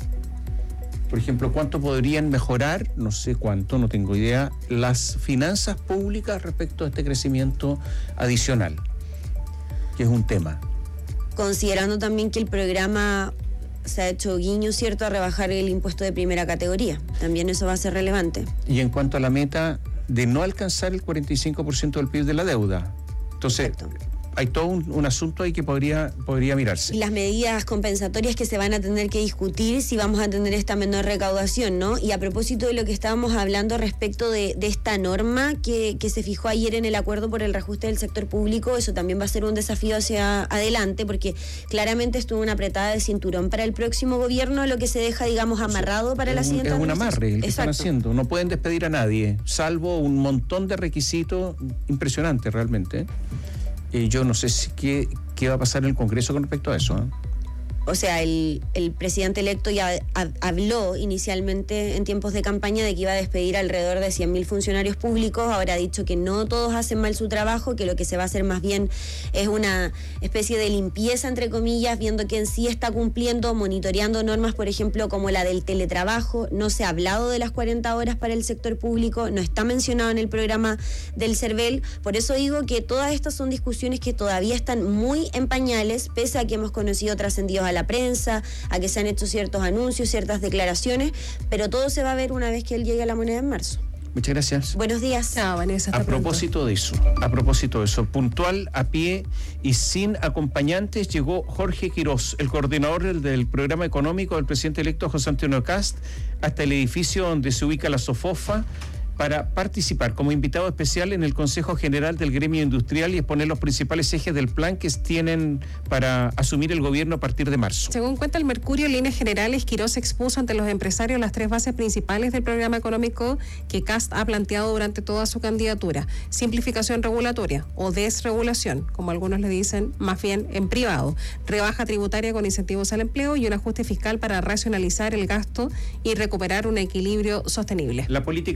Por ejemplo, ¿cuánto podrían mejorar? No sé cuánto, no tengo idea, las finanzas públicas respecto a este crecimiento adicional, que es un tema. Considerando también que el programa se ha hecho guiño, ¿cierto?, a rebajar el impuesto de primera categoría. También eso va a ser relevante. Y en cuanto a la meta de no alcanzar el 45% del PIB de la deuda. Entonces, hay todo un asunto ahí que podría mirarse. Y las medidas compensatorias que se van a tener que discutir si vamos a tener esta menor recaudación, ¿no? Y a propósito de lo que estábamos hablando respecto de esta norma que se fijó ayer en el acuerdo por el reajuste del sector público, eso también va a ser un desafío hacia adelante, porque claramente estuvo una apretada de cinturón para el próximo gobierno, lo que se deja, digamos, amarrado para la siguiente administración. Es un amarre el que están haciendo. No pueden despedir a nadie, salvo un montón de requisitos impresionantes realmente. Yo no sé qué va a pasar en el Congreso con respecto a eso. O sea, el presidente electo ya habló inicialmente en tiempos de campaña de que iba a despedir alrededor de 100.000 funcionarios públicos. Ahora ha dicho que no todos hacen mal su trabajo, que lo que se va a hacer más bien es una especie de limpieza, entre comillas, viendo quién sí está cumpliendo, monitoreando normas, por ejemplo, como la del teletrabajo. No se ha hablado de las 40 horas para el sector público, no está mencionado en el programa del CERVEL. Por eso digo que todas estas son discusiones que todavía están muy en pañales, pese a que hemos conocido trascendidos a la prensa, a que se han hecho ciertos anuncios, ciertas declaraciones, pero todo se va a ver una vez que él llegue a la moneda en marzo. Muchas gracias. Buenos días. Chao, Vanessa. A propósito de eso, puntual, a pie y sin acompañantes, llegó Jorge Quirós, el coordinador del programa económico del presidente electo José Antonio Kast, hasta el edificio donde se ubica la SOFOFA, para participar como invitado especial en el Consejo General del Gremio Industrial y exponer los principales ejes del plan que tienen para asumir el gobierno a partir de marzo. Según cuenta el Mercurio, en líneas generales, Quirós expuso ante los empresarios las 3 bases principales del programa económico que Kast ha planteado durante toda su candidatura: simplificación regulatoria o desregulación, como algunos le dicen, más bien en privado, rebaja tributaria con incentivos al empleo y un ajuste fiscal para racionalizar el gasto y recuperar un equilibrio sostenible. La política tributaria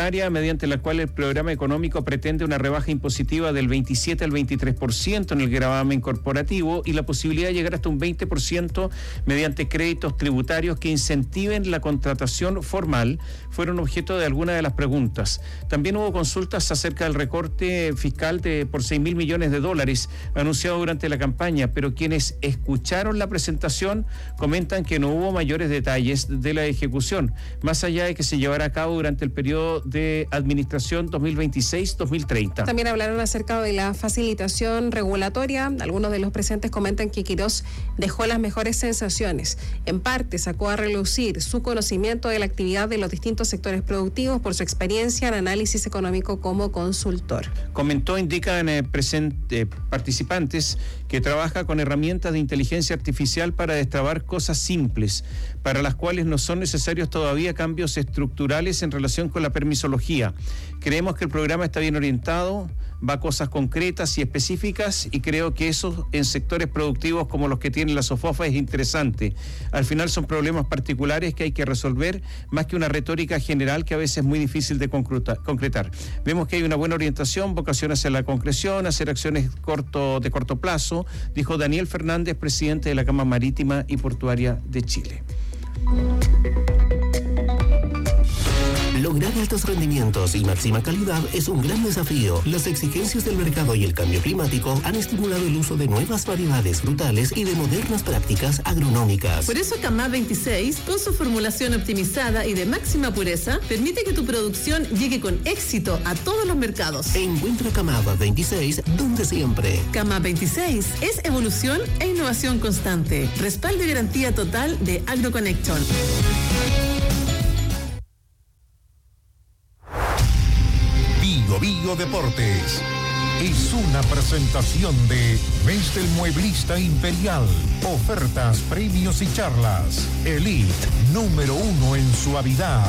tributaria mediante la cual el programa económico pretende una rebaja impositiva del 27 al 23% en el gravamen corporativo y la posibilidad de llegar hasta un 20% mediante créditos tributarios que incentiven la contratación formal, fueron objeto de algunas de las preguntas. También hubo consultas acerca del recorte fiscal por 6.000 millones de dólares anunciado durante la campaña, pero quienes escucharon la presentación comentan que no hubo mayores detalles de la ejecución, más allá de que se llevará a cabo durante el periodo de administración 2026-2030. También hablaron acerca de la facilitación regulatoria. Algunos de los presentes comentan que Quirós dejó las mejores sensaciones. En parte sacó a relucir su conocimiento de la actividad de los distintos sectores productivos por su experiencia en análisis económico como consultor. Comentó, indican participantes, que trabaja con herramientas de inteligencia artificial para destrabar cosas simples, para las cuales no son necesarios todavía cambios estructurales en relación con la permisología. Creemos que el programa está bien orientado, va a cosas concretas y específicas, y creo que eso en sectores productivos como los que tiene la SOFOFA es interesante. Al final son problemas particulares que hay que resolver, más que una retórica general que a veces es muy difícil de concretar. Vemos que hay una buena orientación, vocación hacia la concreción, hacer acciones de corto plazo, dijo Daniel Fernández, presidente de la Cámara Marítima y Portuaria de Chile. Lograr altos rendimientos y máxima calidad es un gran desafío. Las exigencias del mercado y el cambio climático han estimulado el uso de nuevas variedades frutales y de modernas prácticas agronómicas. Por eso Camá 26, con su formulación optimizada y de máxima pureza, permite que tu producción llegue con éxito a todos los mercados. Encuentra Camá 26 donde siempre. Camá 26 es evolución e innovación constante. Respaldo y garantía total de AgroConnection. Bio Deportes es una presentación de Mes del Mueblista Imperial. Ofertas, premios y charlas. Elite, número 1 en suavidad.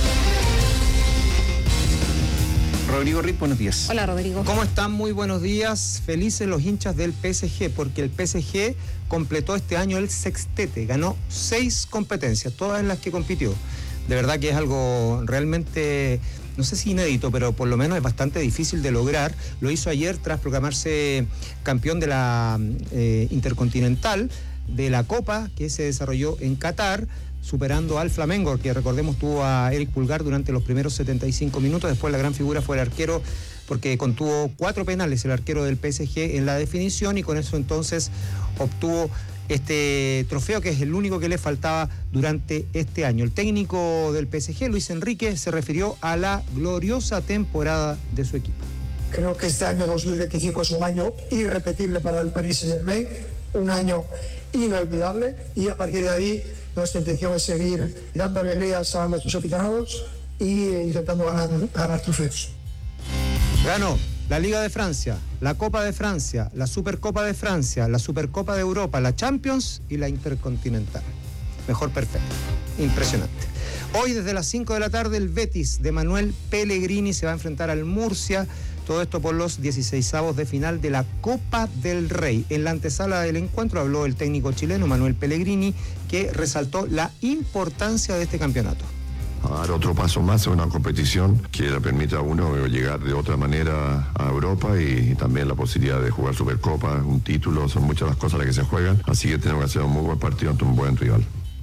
Rodrigo Ritt, buenos días. Hola, Rodrigo. ¿Cómo están? Muy buenos días. Felices los hinchas del PSG, porque el PSG completó este año el sextete. Ganó 6 competencias, todas en las que compitió. De verdad que es algo realmente, no sé si inédito, pero por lo menos es bastante difícil de lograr. Lo hizo ayer tras proclamarse campeón de la Intercontinental, de la Copa que se desarrolló en Qatar, superando al Flamengo, que recordemos tuvo a Eric Pulgar durante los primeros 75 minutos. Después la gran figura fue el arquero, porque contuvo 4 penales el arquero del PSG en la definición, y con eso entonces obtuvo este trofeo, que es el único que le faltaba durante este año. El técnico del PSG, Luis Enrique, se refirió a la gloriosa temporada de su equipo. Creo que este año 2025 es un año irrepetible para el Paris Saint-Germain, un año inolvidable, y a partir de ahí nuestra intención es seguir dando alegrías a nuestros aficionados y intentando ganar trofeos. Ganó la Liga de Francia, la Copa de Francia, la Supercopa de Francia, la Supercopa de Europa, la Champions y la Intercontinental. Mejor perfecto. Impresionante. Hoy desde las 5 de la tarde el Betis de Manuel Pellegrini se va a enfrentar al Murcia. Todo esto por los 16avos de final de la Copa del Rey. En la antesala del encuentro habló el técnico chileno Manuel Pellegrini, que resaltó la importancia de este campeonato. A dar otro paso más en una competición que le permita a uno llegar de otra manera a Europa, y también la posibilidad de jugar Supercopa, un título, son muchas las cosas las que se juegan, así que tenemos que hacer un muy buen partido ante un buen rival.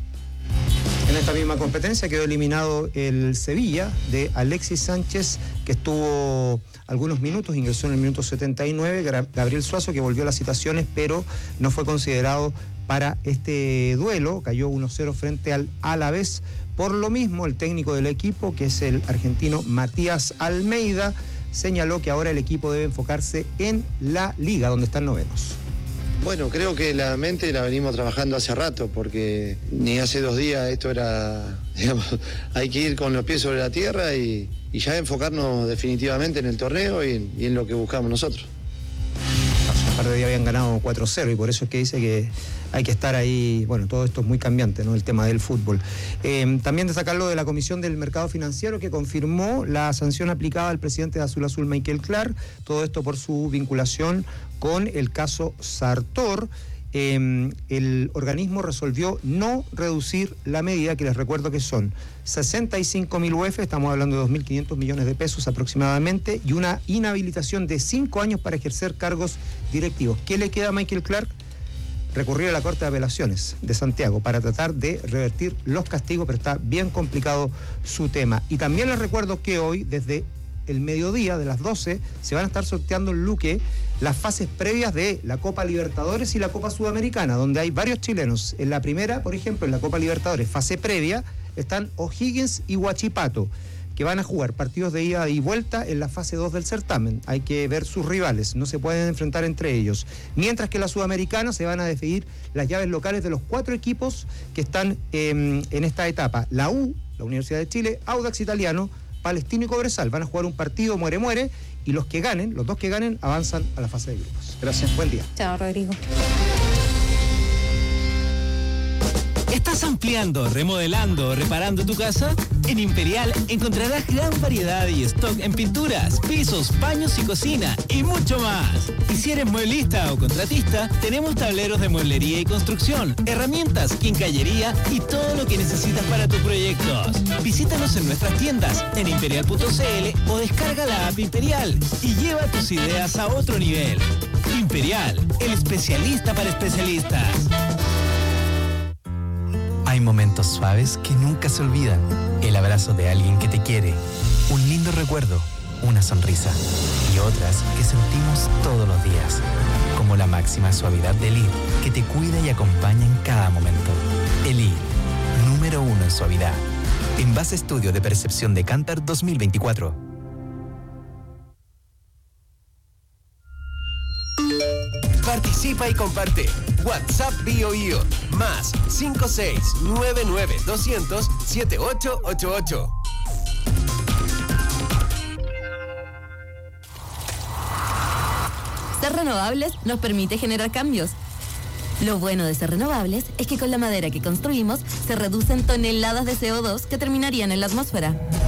En esta misma competencia quedó eliminado el Sevilla de Alexis Sánchez, que estuvo algunos minutos, ingresó en el minuto 79, Gabriel Suazo, que volvió a las citaciones, pero no fue considerado para este duelo, cayó 1-0 frente al Alavés. Por lo mismo, el técnico del equipo, que es el argentino Matías Almeida, señaló que ahora el equipo debe enfocarse en la Liga, donde están novenos. Bueno, creo que la mente la venimos trabajando hace rato, porque ni hace 2 días esto era, digamos, hay que ir con los pies sobre la tierra y ya enfocarnos definitivamente en el torneo y en lo que buscamos nosotros. Hace un par de días habían ganado 4-0 y por eso es que dice que hay que estar ahí. Bueno, todo esto es muy cambiante, ¿no? El tema del fútbol. También destacar lo de la Comisión del Mercado Financiero, que confirmó la sanción aplicada al presidente de Azul Azul, Michael Clark, todo esto por su vinculación con el caso Sartor. el organismo resolvió no reducir la medida, que les recuerdo que son 65.000 UF, estamos hablando de 2.500 millones de pesos aproximadamente, y una inhabilitación de 5 años para ejercer cargos directivos. ¿Qué le queda a Michael Clark? Recurrir a la Corte de Apelaciones de Santiago para tratar de revertir los castigos, pero está bien complicado su tema. Y también les recuerdo que hoy, desde el mediodía de las 12, se van a estar sorteando en Luque las fases previas de la Copa Libertadores y la Copa Sudamericana, donde hay varios chilenos. En la primera, por ejemplo, en la Copa Libertadores, fase previa, están O'Higgins y Huachipato, que van a jugar partidos de ida y vuelta en la fase 2 del certamen. Hay que ver sus rivales, no se pueden enfrentar entre ellos. Mientras que en la Sudamericana se van a definir las llaves locales de los 4 equipos que están en esta etapa. La U, la Universidad de Chile, Audax Italiano, Palestino y Cobresal van a jugar un partido muere-muere, y los dos que ganen, avanzan a la fase de grupos. Gracias, buen día. Chao, Rodrigo. ¿Estás ampliando, remodelando o reparando tu casa? En Imperial encontrarás gran variedad y stock en pinturas, pisos, paños y cocina y mucho más. Y si eres mueblista o contratista, tenemos tableros de mueblería y construcción, herramientas, quincallería y todo lo que necesitas para tus proyectos. Visítanos en nuestras tiendas en imperial.cl o descarga la app Imperial y lleva tus ideas a otro nivel. Imperial, el especialista para especialistas. Hay momentos suaves que nunca se olvidan. El abrazo de alguien que te quiere, un lindo recuerdo, una sonrisa y otras que sentimos todos los días, como la máxima suavidad de Elite, que te cuida y acompaña en cada momento. Elite, número 1 en suavidad. En base estudio de percepción de Kantar 2024. Participa y comparte. WhatsApp BioIO más 56992007888. Ser renovables nos permite generar cambios. Lo bueno de ser renovables es que con la madera que construimos se reducen toneladas de CO2 que terminarían en la atmósfera.